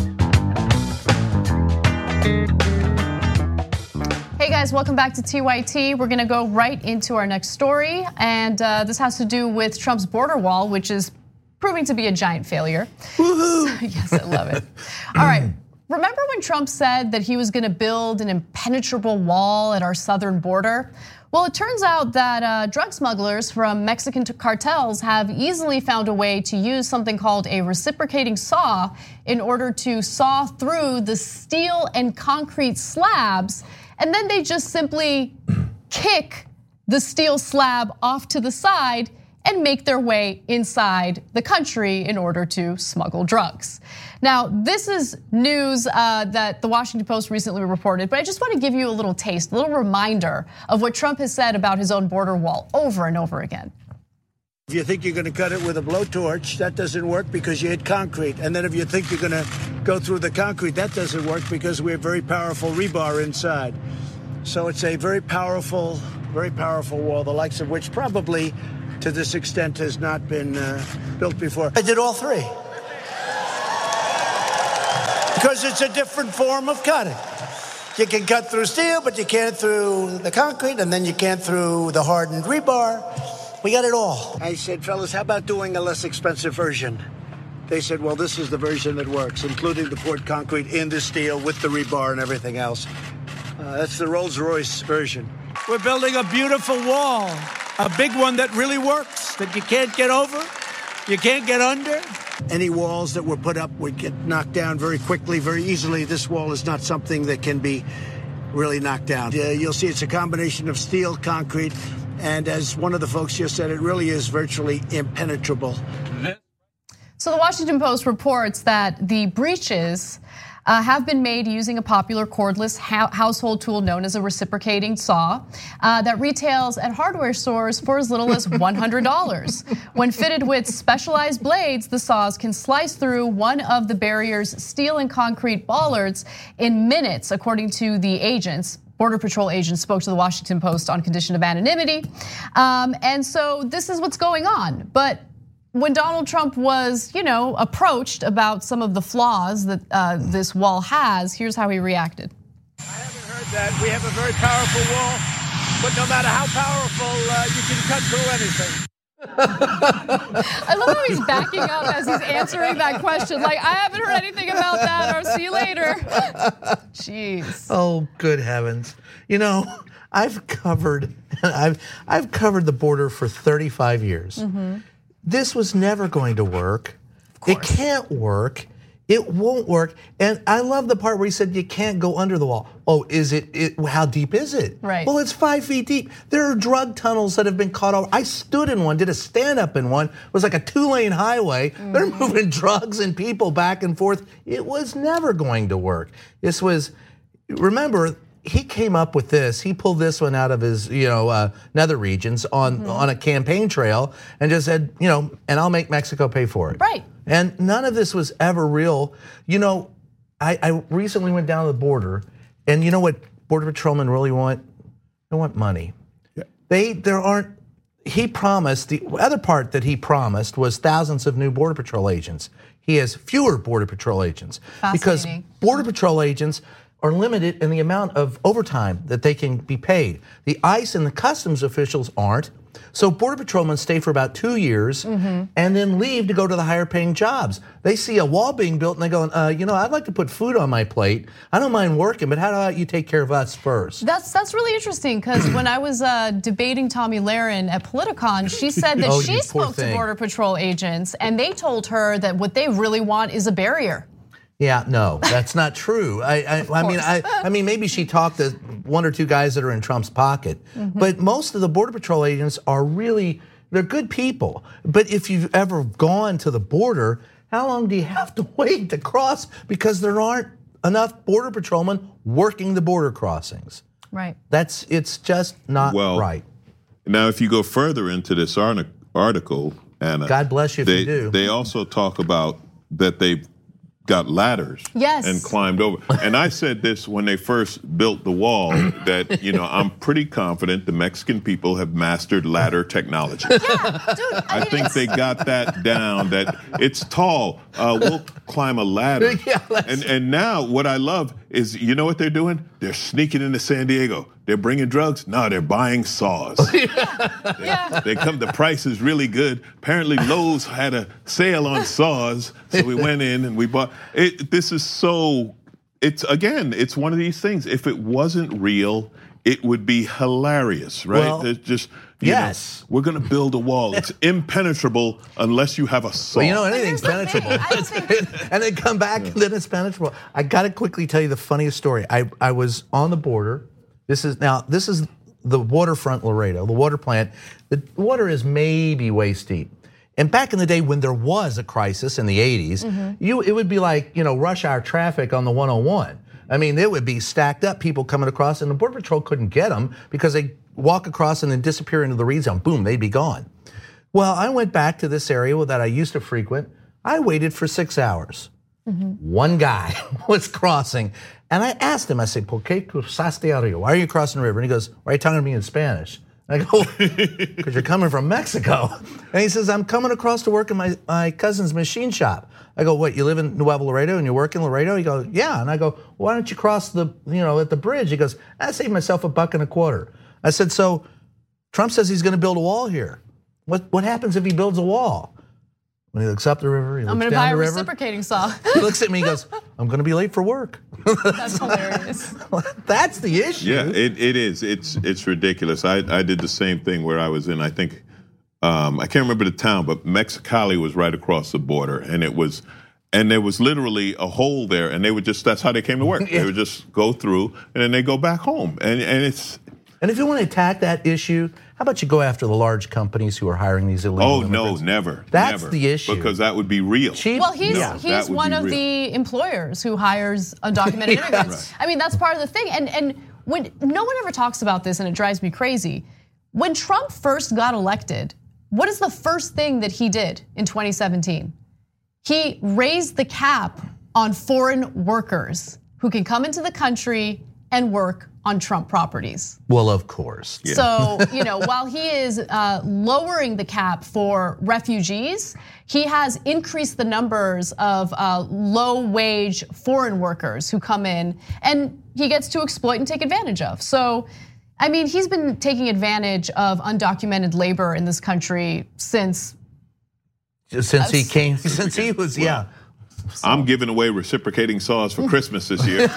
Hey guys, welcome back to T Y T. We're gonna go right into our next story, and uh, this has to do with Trump's border wall, which is proving to be a giant failure. Woohoo! Yes, I love it. All right, remember when Trump said that he was gonna build an impenetrable wall at our southern border? Well, it turns out that uh, drug smugglers from Mexican cartels have easily found a way to use something called a reciprocating saw in order to saw through the steel and concrete slabs, and then they just simply kick the steel slab off to the side and make their way inside the country in order to smuggle drugs. Now, this is news uh, that the Washington Post recently reported, but I just want to give you a little taste, a little reminder of what Trump has said about his own border wall over and over again. If you think you're going to cut it with a blowtorch, that doesn't work because you hit concrete. And then if you think you're going to go through the concrete, that doesn't work because we have very powerful rebar inside. So it's a very powerful, very powerful wall, the likes of which probably to this extent has not been uh, built before. I did all three. Because it's a different form of cutting. You can cut through steel, but you can't through the concrete, and then you can't through the hardened rebar. We got it all. I said, fellas, how about doing a less expensive version? They said, well, this is the version that works, including the poured concrete in the steel with the rebar and everything else. Uh, that's the Rolls-Royce version. We're building a beautiful wall. A big one that really works, that you can't get over, you can't get under. Any walls that were put up would get knocked down very quickly, very easily. This wall is not something that can be really knocked down. Uh, you'll see it's a combination of steel, concrete, and as one of the folks just said, it really is virtually impenetrable. So the Washington Post reports that the breaches Uh, have been made using a popular cordless household tool known as a reciprocating saw uh, that retails at hardware stores for as little as one hundred dollars. When fitted with specialized blades, the saws can slice through one of the barrier's steel and concrete bollards in minutes, according to the agents. Border Patrol agents spoke to the Washington Post on condition of anonymity. Um, and so this is what's going on. But when Donald Trump was, you know, approached about some of the flaws that uh, this wall has, here's how he reacted. I haven't heard that. We have a very powerful wall, but no matter how powerful, uh, you can cut through anything. I love how he's backing up as he's answering that question. Like, I haven't heard anything about that, or see you later. Jeez. Oh, good heavens. You know, I've covered, I've, I've covered the border for thirty-five years. Mm-hmm. This was never going to work. It can't work. It won't work. And I love the part where he said you can't go under the wall. Oh, is it, it how deep is it? Right. Well, it's five feet deep. There are drug tunnels that have been caught over. I stood in one, did a stand up in one. It was like a two lane highway. Mm-hmm. They're moving drugs and people back and forth. It was never going to work. This was, remember, he came up with this. He pulled this one out of his, you know, uh, nether regions on, mm-hmm. on a campaign trail and just said, you know, and I'll make Mexico pay for it. Right. And none of this was ever real. You know, I, I recently went down to the border, and you know what Border Patrolmen really want? They want money. Yeah. They, there aren't, he promised, the other part that he promised was thousands of new Border Patrol agents. He has fewer Border Patrol agents. Because Border Patrol agents are limited in the amount of overtime that they can be paid. The ICE and the customs officials aren't. So Border Patrolmen stay for about two years mm-hmm. and then leave to go to the higher paying jobs. They see a wall being built and they go, uh, you know, I'd like to put food on my plate. I don't mind working, but how about you take care of us first? That's that's really interesting because when I was uh, debating Tomi Lahren at Politicon, she said that oh, she spoke thing. to Border Patrol agents and they told her that what they really want is a barrier. Yeah, no, that's not true. I, I, I mean, I, I mean, maybe she talked to one or two guys that are in Trump's pocket, mm-hmm. but most of the Border Patrol agents are really, they're good people. But if you've ever gone to the border, how long do you have to wait to cross? Because there aren't enough Border Patrolmen working the border crossings. Right. That's, it's just not well, right. Now, if you go further into this article, Anna, God bless you if they, you do. They also talk about that they've got ladders yes. and climbed over. And I said this when they first built the wall, that, you know, I'm pretty confident the Mexican people have mastered ladder technology. Yeah, dude, I, I mean, think they got that down, that it's tall, uh, we'll climb a ladder. Yeah, and, and now what I love is, you know what they're doing? They're sneaking into San Diego. They're bringing drugs? No, they're buying saws. Yeah. They, yeah. they come, the price is really good. Apparently Lowe's had a sale on saws, so we went in and we bought. It, this is so, it's again, it's one of these things. If it wasn't real, it would be hilarious, right? Well, There's just, you yes. know, we're gonna build a wall. It's impenetrable unless you have a saw. Well, you know, anything's penetrable. And they come back and then it's penetrable. I gotta quickly tell you the funniest story. I, I was on the border. This is now, this is the waterfront Laredo, the water plant. The water is maybe waist deep. And back in the day when there was a crisis in the eighties, mm-hmm. you it would be like, you know, rush hour traffic on the one oh one. I mean, it would be stacked up, people coming across, and the Border Patrol couldn't get them because they walk across and then disappear into the reed zone. Boom, they'd be gone. Well, I went back to this area that I used to frequent. I waited for six hours. Mm-hmm. One guy was crossing. And I asked him, I said, ¿Por qué cruzaste el río? Why are you crossing the river? And he goes, why are you talking to me in Spanish? And I go, because you're coming from Mexico. And he says, I'm coming across to work in my, my cousin's machine shop. I go, what, you live in Nuevo Laredo and you work in Laredo? He goes, yeah. And I go, why don't you cross the, you know, at the bridge? He goes, I saved myself a buck and a quarter. I said, so Trump says he's gonna build a wall here. What, what happens if he builds a wall? When he looks up the river, he looks I'm gonna down buy the a river. reciprocating saw. He looks at me, he goes, I'm gonna be late for work. That's hilarious. That's the issue. Yeah, it, it is. It's it's ridiculous. I, I did the same thing where I was in, I think, um, I can't remember the town, but Mexicali was right across the border. And it was, and there was literally a hole there. And they would just, that's how they came to work. Yeah. They would just go through and then they go back home. And, and it's. And if you want to attack that issue, how about you go after the large companies who are hiring these illegal Oh, immigrants? no, never. That's never. the issue. Because that would be real. Cheap? Well, he's Yeah. he's one of real. the employers who hires undocumented Yeah. immigrants. I mean, that's part of the thing. And and when no one ever talks about this, and it drives me crazy. When Trump first got elected, what is the first thing that he did in twenty seventeen? He raised the cap on foreign workers who can come into the country and work on Trump properties. Well, of course. Yeah. So, you know, while he is uh, lowering the cap for refugees, he has increased the numbers of uh, low-wage foreign workers who come in, and he gets to exploit and take advantage of. So, I mean, he's been taking advantage of undocumented labor in this country since Since he came, since he was, yeah. I'm giving away reciprocating saws for Christmas this year.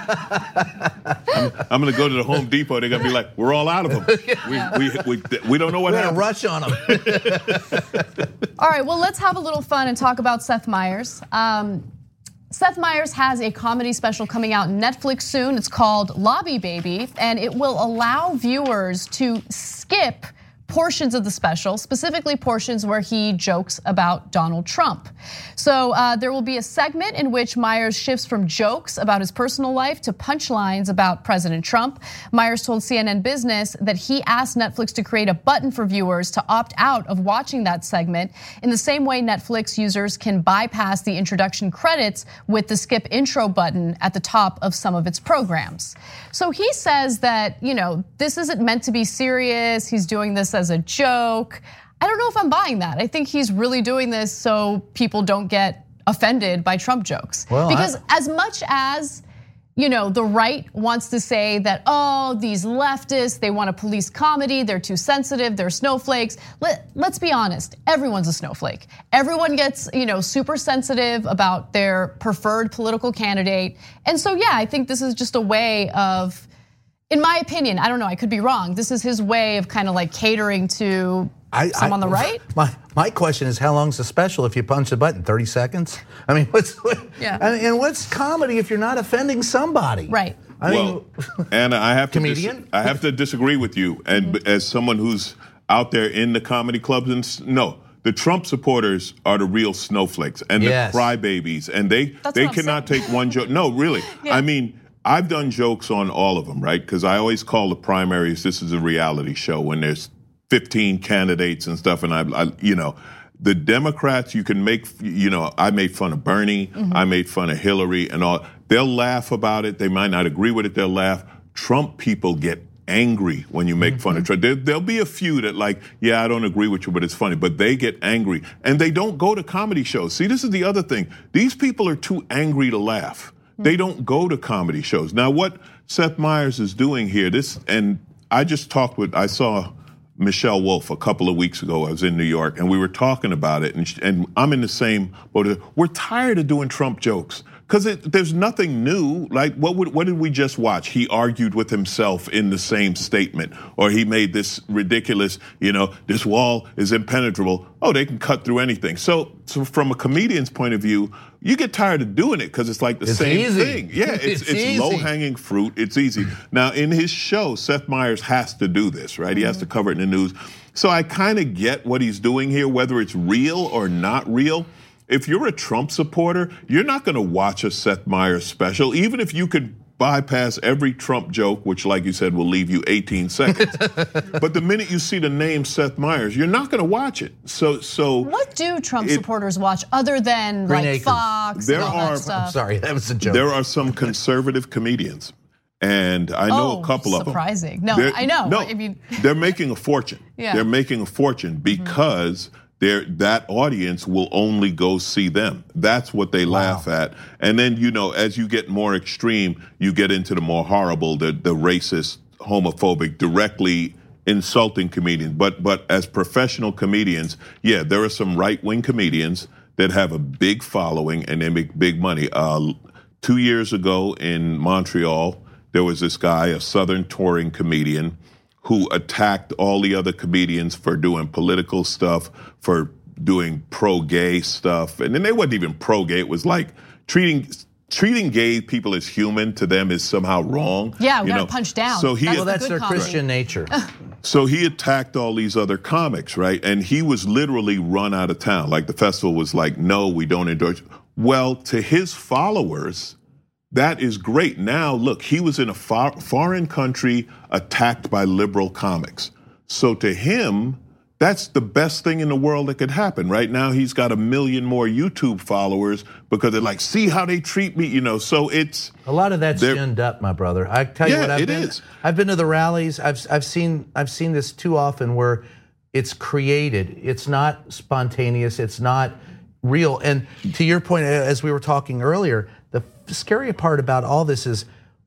I'm, I'm going to go to the Home Depot. They're going to be like, "We're all out of them. We we we, we don't know what We're gonna happened." rush on him. All right, well, let's have a little fun and talk about Seth Meyers. Um, Seth Meyers has a comedy special coming out on Netflix soon. It's called Lobby Baby, and it will allow viewers to skip portions of the special, specifically portions where he jokes about Donald Trump. So uh, there will be a segment in which Meyers shifts from jokes about his personal life to punchlines about President Trump. Meyers told C N N Business that he asked Netflix to create a button for viewers to opt out of watching that segment in the same way Netflix users can bypass the introduction credits with the skip intro button at the top of some of its programs. So he says that, you know, this isn't meant to be serious. He's doing this as a joke. I don't know if I'm buying that. I think he's really doing this so people don't get offended by Trump jokes. Well, because I... as much as, you know, the right wants to say that, oh, these leftists, they want to police comedy, they're too sensitive, they're snowflakes. Let, let's be honest, everyone's a snowflake. Everyone gets, you know, super sensitive about their preferred political candidate. And so, yeah, I think this is just a way of, in my opinion, I don't know, I could be wrong. This is his way of kind of like catering to I, some I, on the right. My my question is, how long's the special if you punch the button? thirty seconds? I mean, what's yeah. I mean, and what's comedy if you're not offending somebody? Right. I well, mean, Anna, I have to comedian. Dis- I have to disagree with you, and mm-hmm. as someone who's out there in the comedy clubs, and no. The Trump supporters are the real snowflakes and yes. the crybabies, and they That's they cannot take one joke. No, really. yeah. I mean. I've done jokes on all of them, right? Because I always call the primaries, this is a reality show when there's fifteen candidates and stuff. And I, I you know, the Democrats, you can make, you know, I made fun of Bernie, mm-hmm. I made fun of Hillary and all. They'll laugh about it. They might not agree with it. They'll laugh. Trump people get angry when you make mm-hmm. fun of Trump. There, there'll be a few that like, yeah, I don't agree with you, but it's funny. But they get angry and they don't go to comedy shows. See, this is the other thing. These people are too angry to laugh. They don't go to comedy shows. Now, what Seth Meyers is doing here, this, and I just talked with, I saw Michelle Wolf a couple of weeks ago. I was in New York, and we were talking about it, and, she, and I'm in the same boat. We're tired of doing Trump jokes because there's nothing new. Like, what would, what did we just watch? He argued with himself in the same statement, or he made this ridiculous, you know, this wall is impenetrable. Oh, they can cut through anything. So, so from a comedian's point of view, you get tired of doing it because it's like the it's same easy. thing. Yeah, it's, it's, it's low-hanging fruit. It's easy. Now, in his show, Seth Meyers has to do this, right? He has to cover it in the news. So I kind of get what he's doing here, whether it's real or not real. If you're a Trump supporter, you're not going to watch a Seth Meyers special, even if you could bypass every Trump joke, which, like you said, will leave you eighteen seconds. But the minute you see the name Seth Meyers, you're not going to watch it. So, so what do Trump it, supporters watch other than Green like Acres. Fox there and all are, that stuff? I'm sorry, that was a joke. There are some conservative comedians, and I know oh, a couple of them. Surprising. No, they're, I know. No, I mean, they're making a fortune. Yeah. They're making a fortune because. Mm-hmm. That audience will only go see them. That's what they wow. laugh at. And then, you know, as you get more extreme, you get into the more horrible, the, the racist, homophobic, directly insulting comedians. But but as professional comedians, yeah, there are some right-wing comedians that have a big following and they make big money. Uh, two years ago in Montreal, there was this guy, a Southern touring comedian, who attacked all the other comedians for doing political stuff, for doing pro-gay stuff. And then they wasn't even pro-gay. It was like treating treating gay people as human to them is somehow wrong. Yeah, we you gotta know? punch down. So he, that's well, that's their comedy. Christian nature. So he attacked all these other comics, right? And he was literally run out of town. Like the festival was like, no, we don't endorse. Well, to his followers, that is great. Now, look, he was in a far, foreign country attacked by liberal comics. So to him, that's the best thing in the world that could happen. Right now, he's got a million more YouTube followers because they're like, see how they treat me, you know. So it's a lot of that's ginned up, my brother. I tell you yeah, what, I've it been, is. I've been to the rallies. I've I've seen I've seen this too often where it's created. It's not spontaneous. It's not real. And to your point, as we were talking earlier, the scary part about all this is,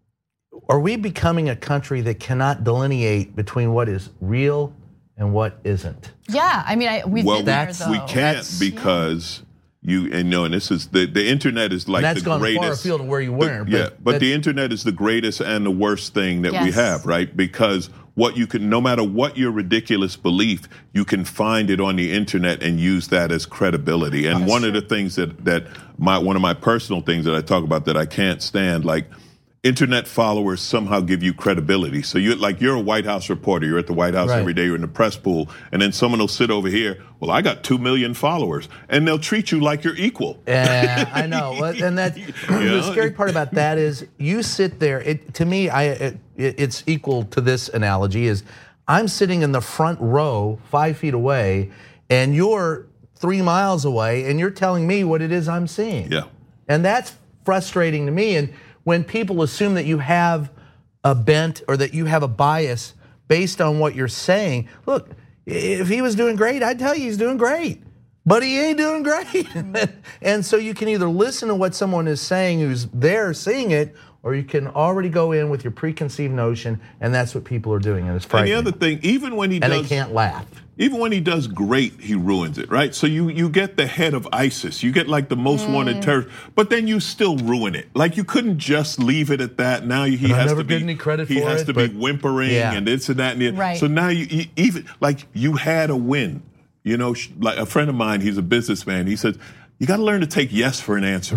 are we becoming a country that cannot delineate between what is real and what isn't? Yeah, I mean, I, we've well, been there, we, though. we can't That's, because you and no, and this is the the internet is like and that's the gone greatest. far afield of where you were. The, yeah, but that, the internet is the greatest and the worst thing that yes. we have, right? Because what you can, no matter what your ridiculous belief, you can find it on the internet and use that as credibility. And one of the things that that my one of my personal things that I talk about that I can't stand, like, internet followers somehow give you credibility. So you're like, you're a White House reporter, you're at the White House Right. every day, you're in the press pool, and then someone will sit over here, well, I got two million followers, and they'll treat you like you're equal. Yeah, I know. Well, and that the scary part about that is you sit there. It to me, I it, it's equal to this analogy. Is I'm sitting in the front row, five feet away, and you're three miles away, and you're telling me what it is I'm seeing. Yeah. And that's frustrating to me. And when people assume that you have a bent or that you have a bias based on what you're saying, look, if he was doing great, I'd tell you he's doing great, but he ain't doing great. And so you can either listen to what someone is saying who's there seeing it, or you can already go in with your preconceived notion, and that's what people are doing, and it's frightening. And the other thing, even when he and does, they can't laugh. Even when he does great, he ruins it, right? So you you get the head of ISIS, you get like the most Mm. wanted terrorist, but then you still ruin it. Like you couldn't just leave it at that. Now he And I has never to be get any credit he for has it, to be but- whimpering Yeah. and this and that and the other. Right. So now you, you even like you had a win. You know, sh- like a friend of mine, he's a businessman. He said, "You got to learn to take yes for an answer."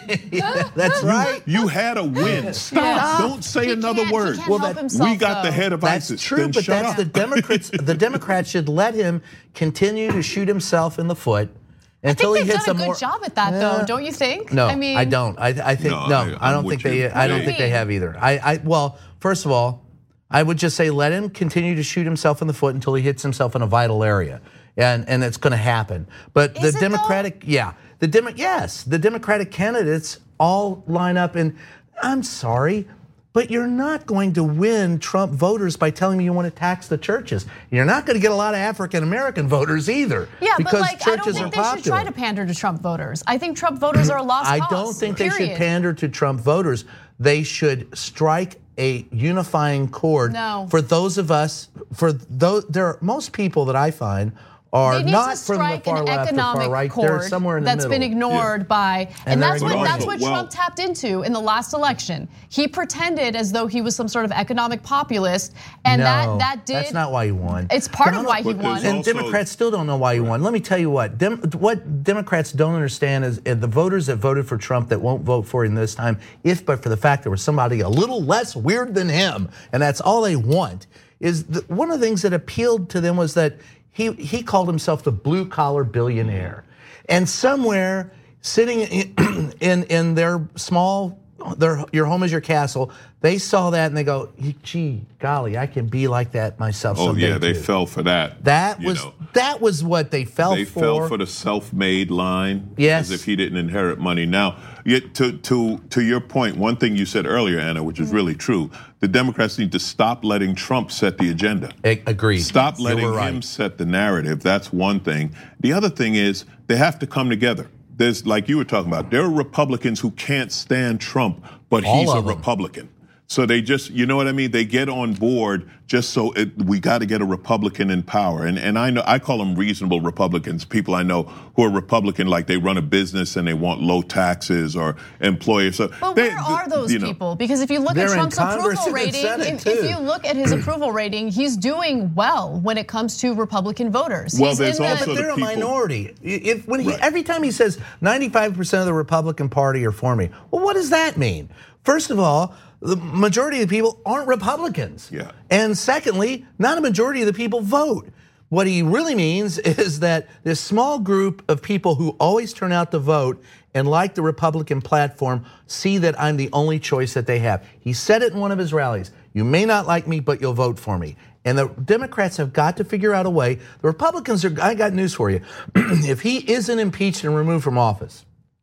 That's right. You had a win. Stop. Yeah. Don't say He another can't- he word. can't help himself, we got the though. head of That's ISIS. true, Then but shut that's up. the Democrats. The Democrats should let him continue to shoot himself in the foot I until think he they've hits done a a good more. job at that, Yeah. though, don't you think? No, I mean, I don't. I, I think No, no. I- I, don't I'm think with they. you. I don't Hey. think they have either. I, I well, first of all, I would just say let him continue to shoot himself in the foot until he hits himself in a vital area, and and it's going to happen. But Is the it, though? Democratic, yeah, the Demo, yes, the Democratic candidates all line up, and I'm sorry, but you're not going to win Trump voters by telling me you want to tax the churches. You're not going to get a lot of African American voters either. Yeah, because but like, I don't churches think are they popular. should try to pander to Trump voters. I think Trump voters are a lost I cause. don't think they should period. pander to Trump voters. They should strike a unifying chord No. for those of us. For those, there are most people that I find are They need not to from the strike far an left or economic far right. chord They're somewhere in the that's middle. been ignored by, and, And they're that's what ignoring that's it. what Well- Trump tapped into in the last election. He pretended as though he was some sort of economic populist, and no, that that did. That's not why he won. It's part of Donald- why he But there's won. And also- Democrats still don't know why he won. Let me tell you what. Dem, what Democrats don't understand is uh, the voters that voted for Trump that won't vote for him this time, if but for the fact there was somebody a little less weird than him, and that's all they want, is the, one of the things that appealed to them was that he he called himself the blue collar billionaire, and somewhere sitting in in, in their small. Their, your home is your castle. They saw that and they go, gee, golly, I can be like that myself Oh someday yeah, they too. fell for that. That you was know. that was what they fell They for. fell for the self-made line, Yes. as if he didn't inherit money. Now, yet to to to your point, one thing you said earlier, Anna, which is really true, the Democrats need to stop letting Trump set the agenda. A- Agreed. Stop You letting were right. him set the narrative. That's one thing. The other thing is they have to come together. There's, like you were talking about, there are Republicans who can't stand Trump, but All he's a of them. Republican. So they just, you know what I mean? They get on board just so it, we got to get a Republican in power. And and I know I call them reasonable Republicans. People I know who are Republican, like they run a business and they want low taxes or employers. So But they- where are those you know, people? Because if you look They're at in Trump's Congress approval and in rating, Senate, if, if too. you look at his approval rating, he's doing well when it comes to Republican voters. Well, he's there's in the, also But the they're a people- minority. If when he Right. every time he says ninety-five percent of the Republican Party are for me, well, what does that mean? First of all, the majority of the people aren't Republicans. Yeah. And secondly, not a majority of the people vote. What he really means is that this small group of people who always turn out to vote and like the Republican platform see that I'm the only choice that they have. He said it in one of his rallies. You may not like me, but you'll vote for me. And the Democrats have got to figure out a way. The Republicans are, I got news for you. If he isn't impeached and removed from office,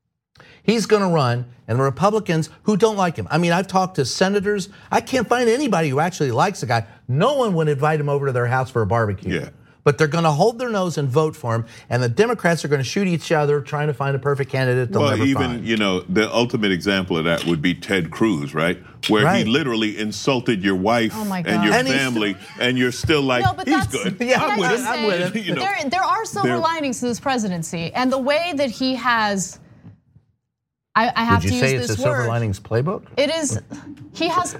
he's going to run, and the Republicans who don't like him. I mean, I've talked to senators. I can't find anybody who actually likes the guy. No one would invite him over to their house for a barbecue. Yeah. But they're going to hold their nose and vote for him, and the Democrats are going to shoot each other trying to find a perfect candidate they'll well, never even, find. you know, the ultimate example of that would be Ted Cruz, right? Where Right. he literally insulted your wife Oh my and your God. And he's family, and you're still like, No, but he's that's, good. Yeah, I'm that's with just him. I'm with saying, him. You know, there, there are silver there- linings to this presidency, and the way that he has, I, I have Would to you use say it's this a silver word. linings playbook? It is, he has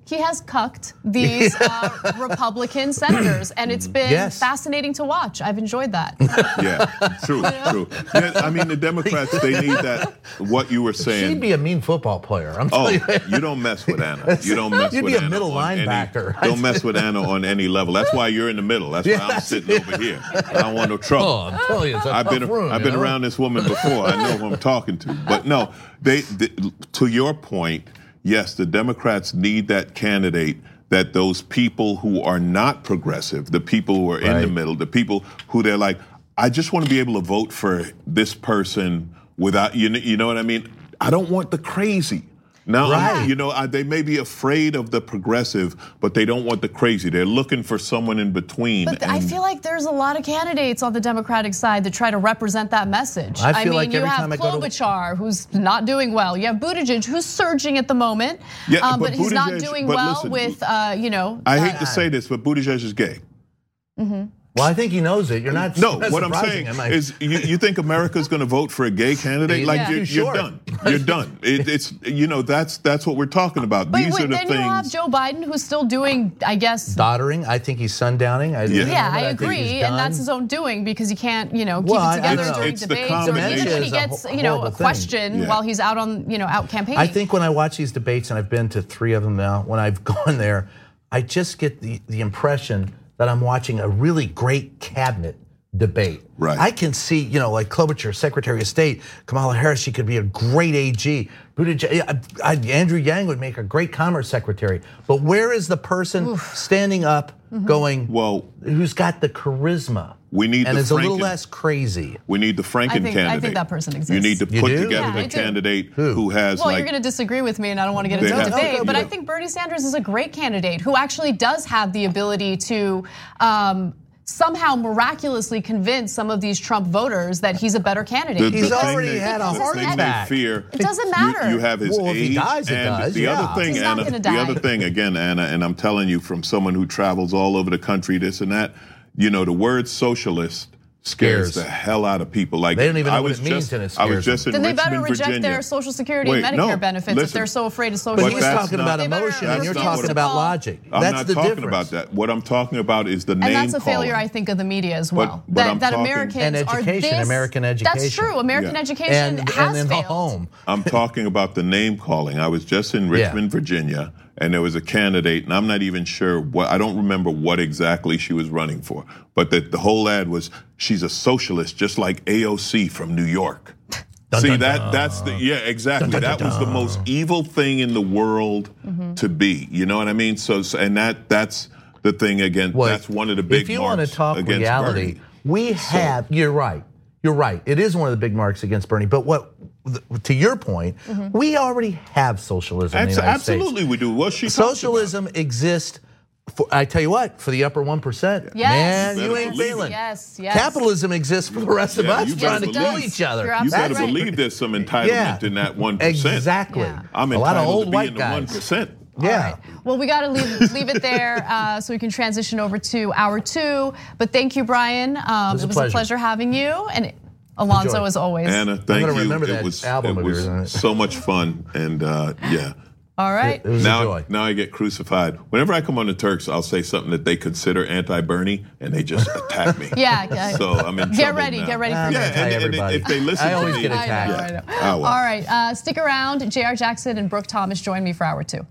he has cucked these uh, Republican senators, and it's been yes. fascinating to watch. I've enjoyed that. Yeah, true, true. Yeah, I mean, the Democrats, they need that, what you were saying. She'd be a mean football player. I'm Oh, telling you. you don't mess with Anna. You don't mess You'd with be a Anna. middle on linebacker. Any, don't mess with Anna on any level. That's why you're in the middle. That's Yeah, why I'm that's- sitting over here. I don't want no trouble. Oh, I'm telling you, it's a I've tough been room, I've you been know? around this woman before. I know who I'm talking to. But no, they, they to your point, yes, the Democrats need that candidate that those people who are not progressive, the people who are in the Right. middle, the people who they're like, I just want to be able to vote for this person without you know, you know what I mean? I don't want the crazy. Now, Right. you know, I, they may be afraid of the progressive, but they don't want the crazy. They're looking for someone in between. But I and- feel like there's a lot of candidates on the Democratic side that try to represent that message. I feel mean, like you every have time I go to- Klobuchar, who's not doing well. You have Buttigieg, who's surging at the moment, Yeah, um, but but, he's not Buttigieg- doing but well listen, with, uh, you know. I uh, hate to say this, but Buttigieg is gay. Well, I think he knows it. You're not. No, not what I'm surprising saying him. I- is, you, you think America's going to vote for a gay candidate? Like Yeah. you're, Too you're short. done. You're done. It, it's you know that's that's what we're talking about. But These wait, are the then things. you have Joe Biden, who's still doing, I guess. Doddering. I think he's sundowning. I, Yeah. Yeah, I I think agree, he's and done. that's his own doing because he can't, you know, keep Well, I- it together it's- during it's the debates, or even combination. when he Dementia is a gets, ho- you know, a horrible thing. question Yeah. while he's out on, you know, out campaigning. I think when I watch these debates, and I've been to three of them now, when I've gone there, I just get the, the impression that I'm watching a really great cabinet debate. Right. I can see, you know, like Klobuchar, Secretary of State, Kamala Harris, she could be a great A G. Buttigieg, I, I, Andrew Yang would make a great Commerce Secretary. But where is the person standing up, going, Well, who's got the charisma? We need and the is a little Franken- less crazy. we need the Franken I think- I think candidate. that person exists. You need to You put do? together Yeah, the I do. candidate Who? who has Well, like. you're going to disagree with me, and I don't want to get They into a have- debate. Okay, But yeah. I think Bernie Sanders is a great candidate who actually does have the ability to um, somehow miraculously convince some of these Trump voters that he's a better candidate. The- the He's thing already they- had a the heart thing they attack. fear- It doesn't you- matter. You, have his Well, if age, he dies, it and does, the yeah. other thing, He's not Anna. gonna The die. other thing, again, Anna, and I'm telling you from someone who travels all over the country, this and that. You know, the word socialist scares, Scares. the hell out of people. Like They don't even know I what was it means, just, and it I was scares them. just in then they Richmond, better reject Virginia. their Social Security Wait, and Medicare no, benefits if listen. they're so afraid of social But But he's that's talking not- about They better emotion, and you're refuse talking to about call- logic. I'm That's not the talking difference. about that. What I'm talking about is the And name that's a failure, calling. I think, of the media as well. but that I'm that talking- Americans And are education, this, American That's education. true. American Yeah. education And, has and in failed. the home. I'm talking about the name calling. I was just in Yeah. Richmond, Virginia, and there was a candidate, and I'm not even sure what, I don't remember what exactly she was running for, but that the whole ad was, she's a socialist, just like A O C from New York. Dun, See, dun, that dun. that's the, yeah, exactly. Dun, dun, that dun, was the dun. most evil thing in the world Mm-hmm. to be. You know what I mean? So, so and that that's the thing again, Well, that's one of the big If you marks want to talk against reality, Bernie. we have. You're right. You're right. It is one of the big marks against Bernie. But what, to your point, Mm-hmm. we already have socialism in the Abs- United absolutely States. we do. What she talked Socialism exists. For, I tell you what, for the upper one percent, Yes. man, You you better ain't believe it. failing. Yes, yes. Capitalism exists for the rest of Yeah, us you trying to better kill believe each it. other. You're You absolutely better right. believe there's some entitlement Yeah. in that one percent. Exactly. Yeah. I'm a lot of entitled old to be white in the guys. one percent. Yeah. Well, we got to leave leave it there uh, so we can transition over to hour two. But thank you, Brian. Um, was it a was pleasure. a pleasure having you, and Alonzo, Enjoy. as always. Anna, thank gonna you. remember it that was, album it we was were on. so much fun, and uh, yeah. All right. It was a Now, joy. now I get crucified. Whenever I come on the Turks, I'll say something that they consider anti-Bernie, and they just attack me. Yeah, yeah. So I'm in Get trouble ready, now. get ready Ah, for man. Yeah, it. and, and everybody. if they listen I to always me, get I know, attacked. I know. I will. All right, uh, stick around. J R. Jackson and Brooke Thomas join me for hour two.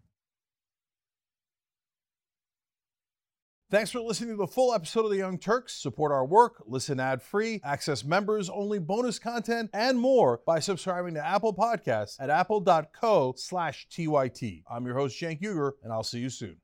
Thanks for listening to the full episode of The Young Turks. Support our work, listen ad-free, access members-only bonus content, and more by subscribing to Apple Podcasts at apple dot co slash T Y T. I'm your host, Cenk Uygur, and I'll see you soon.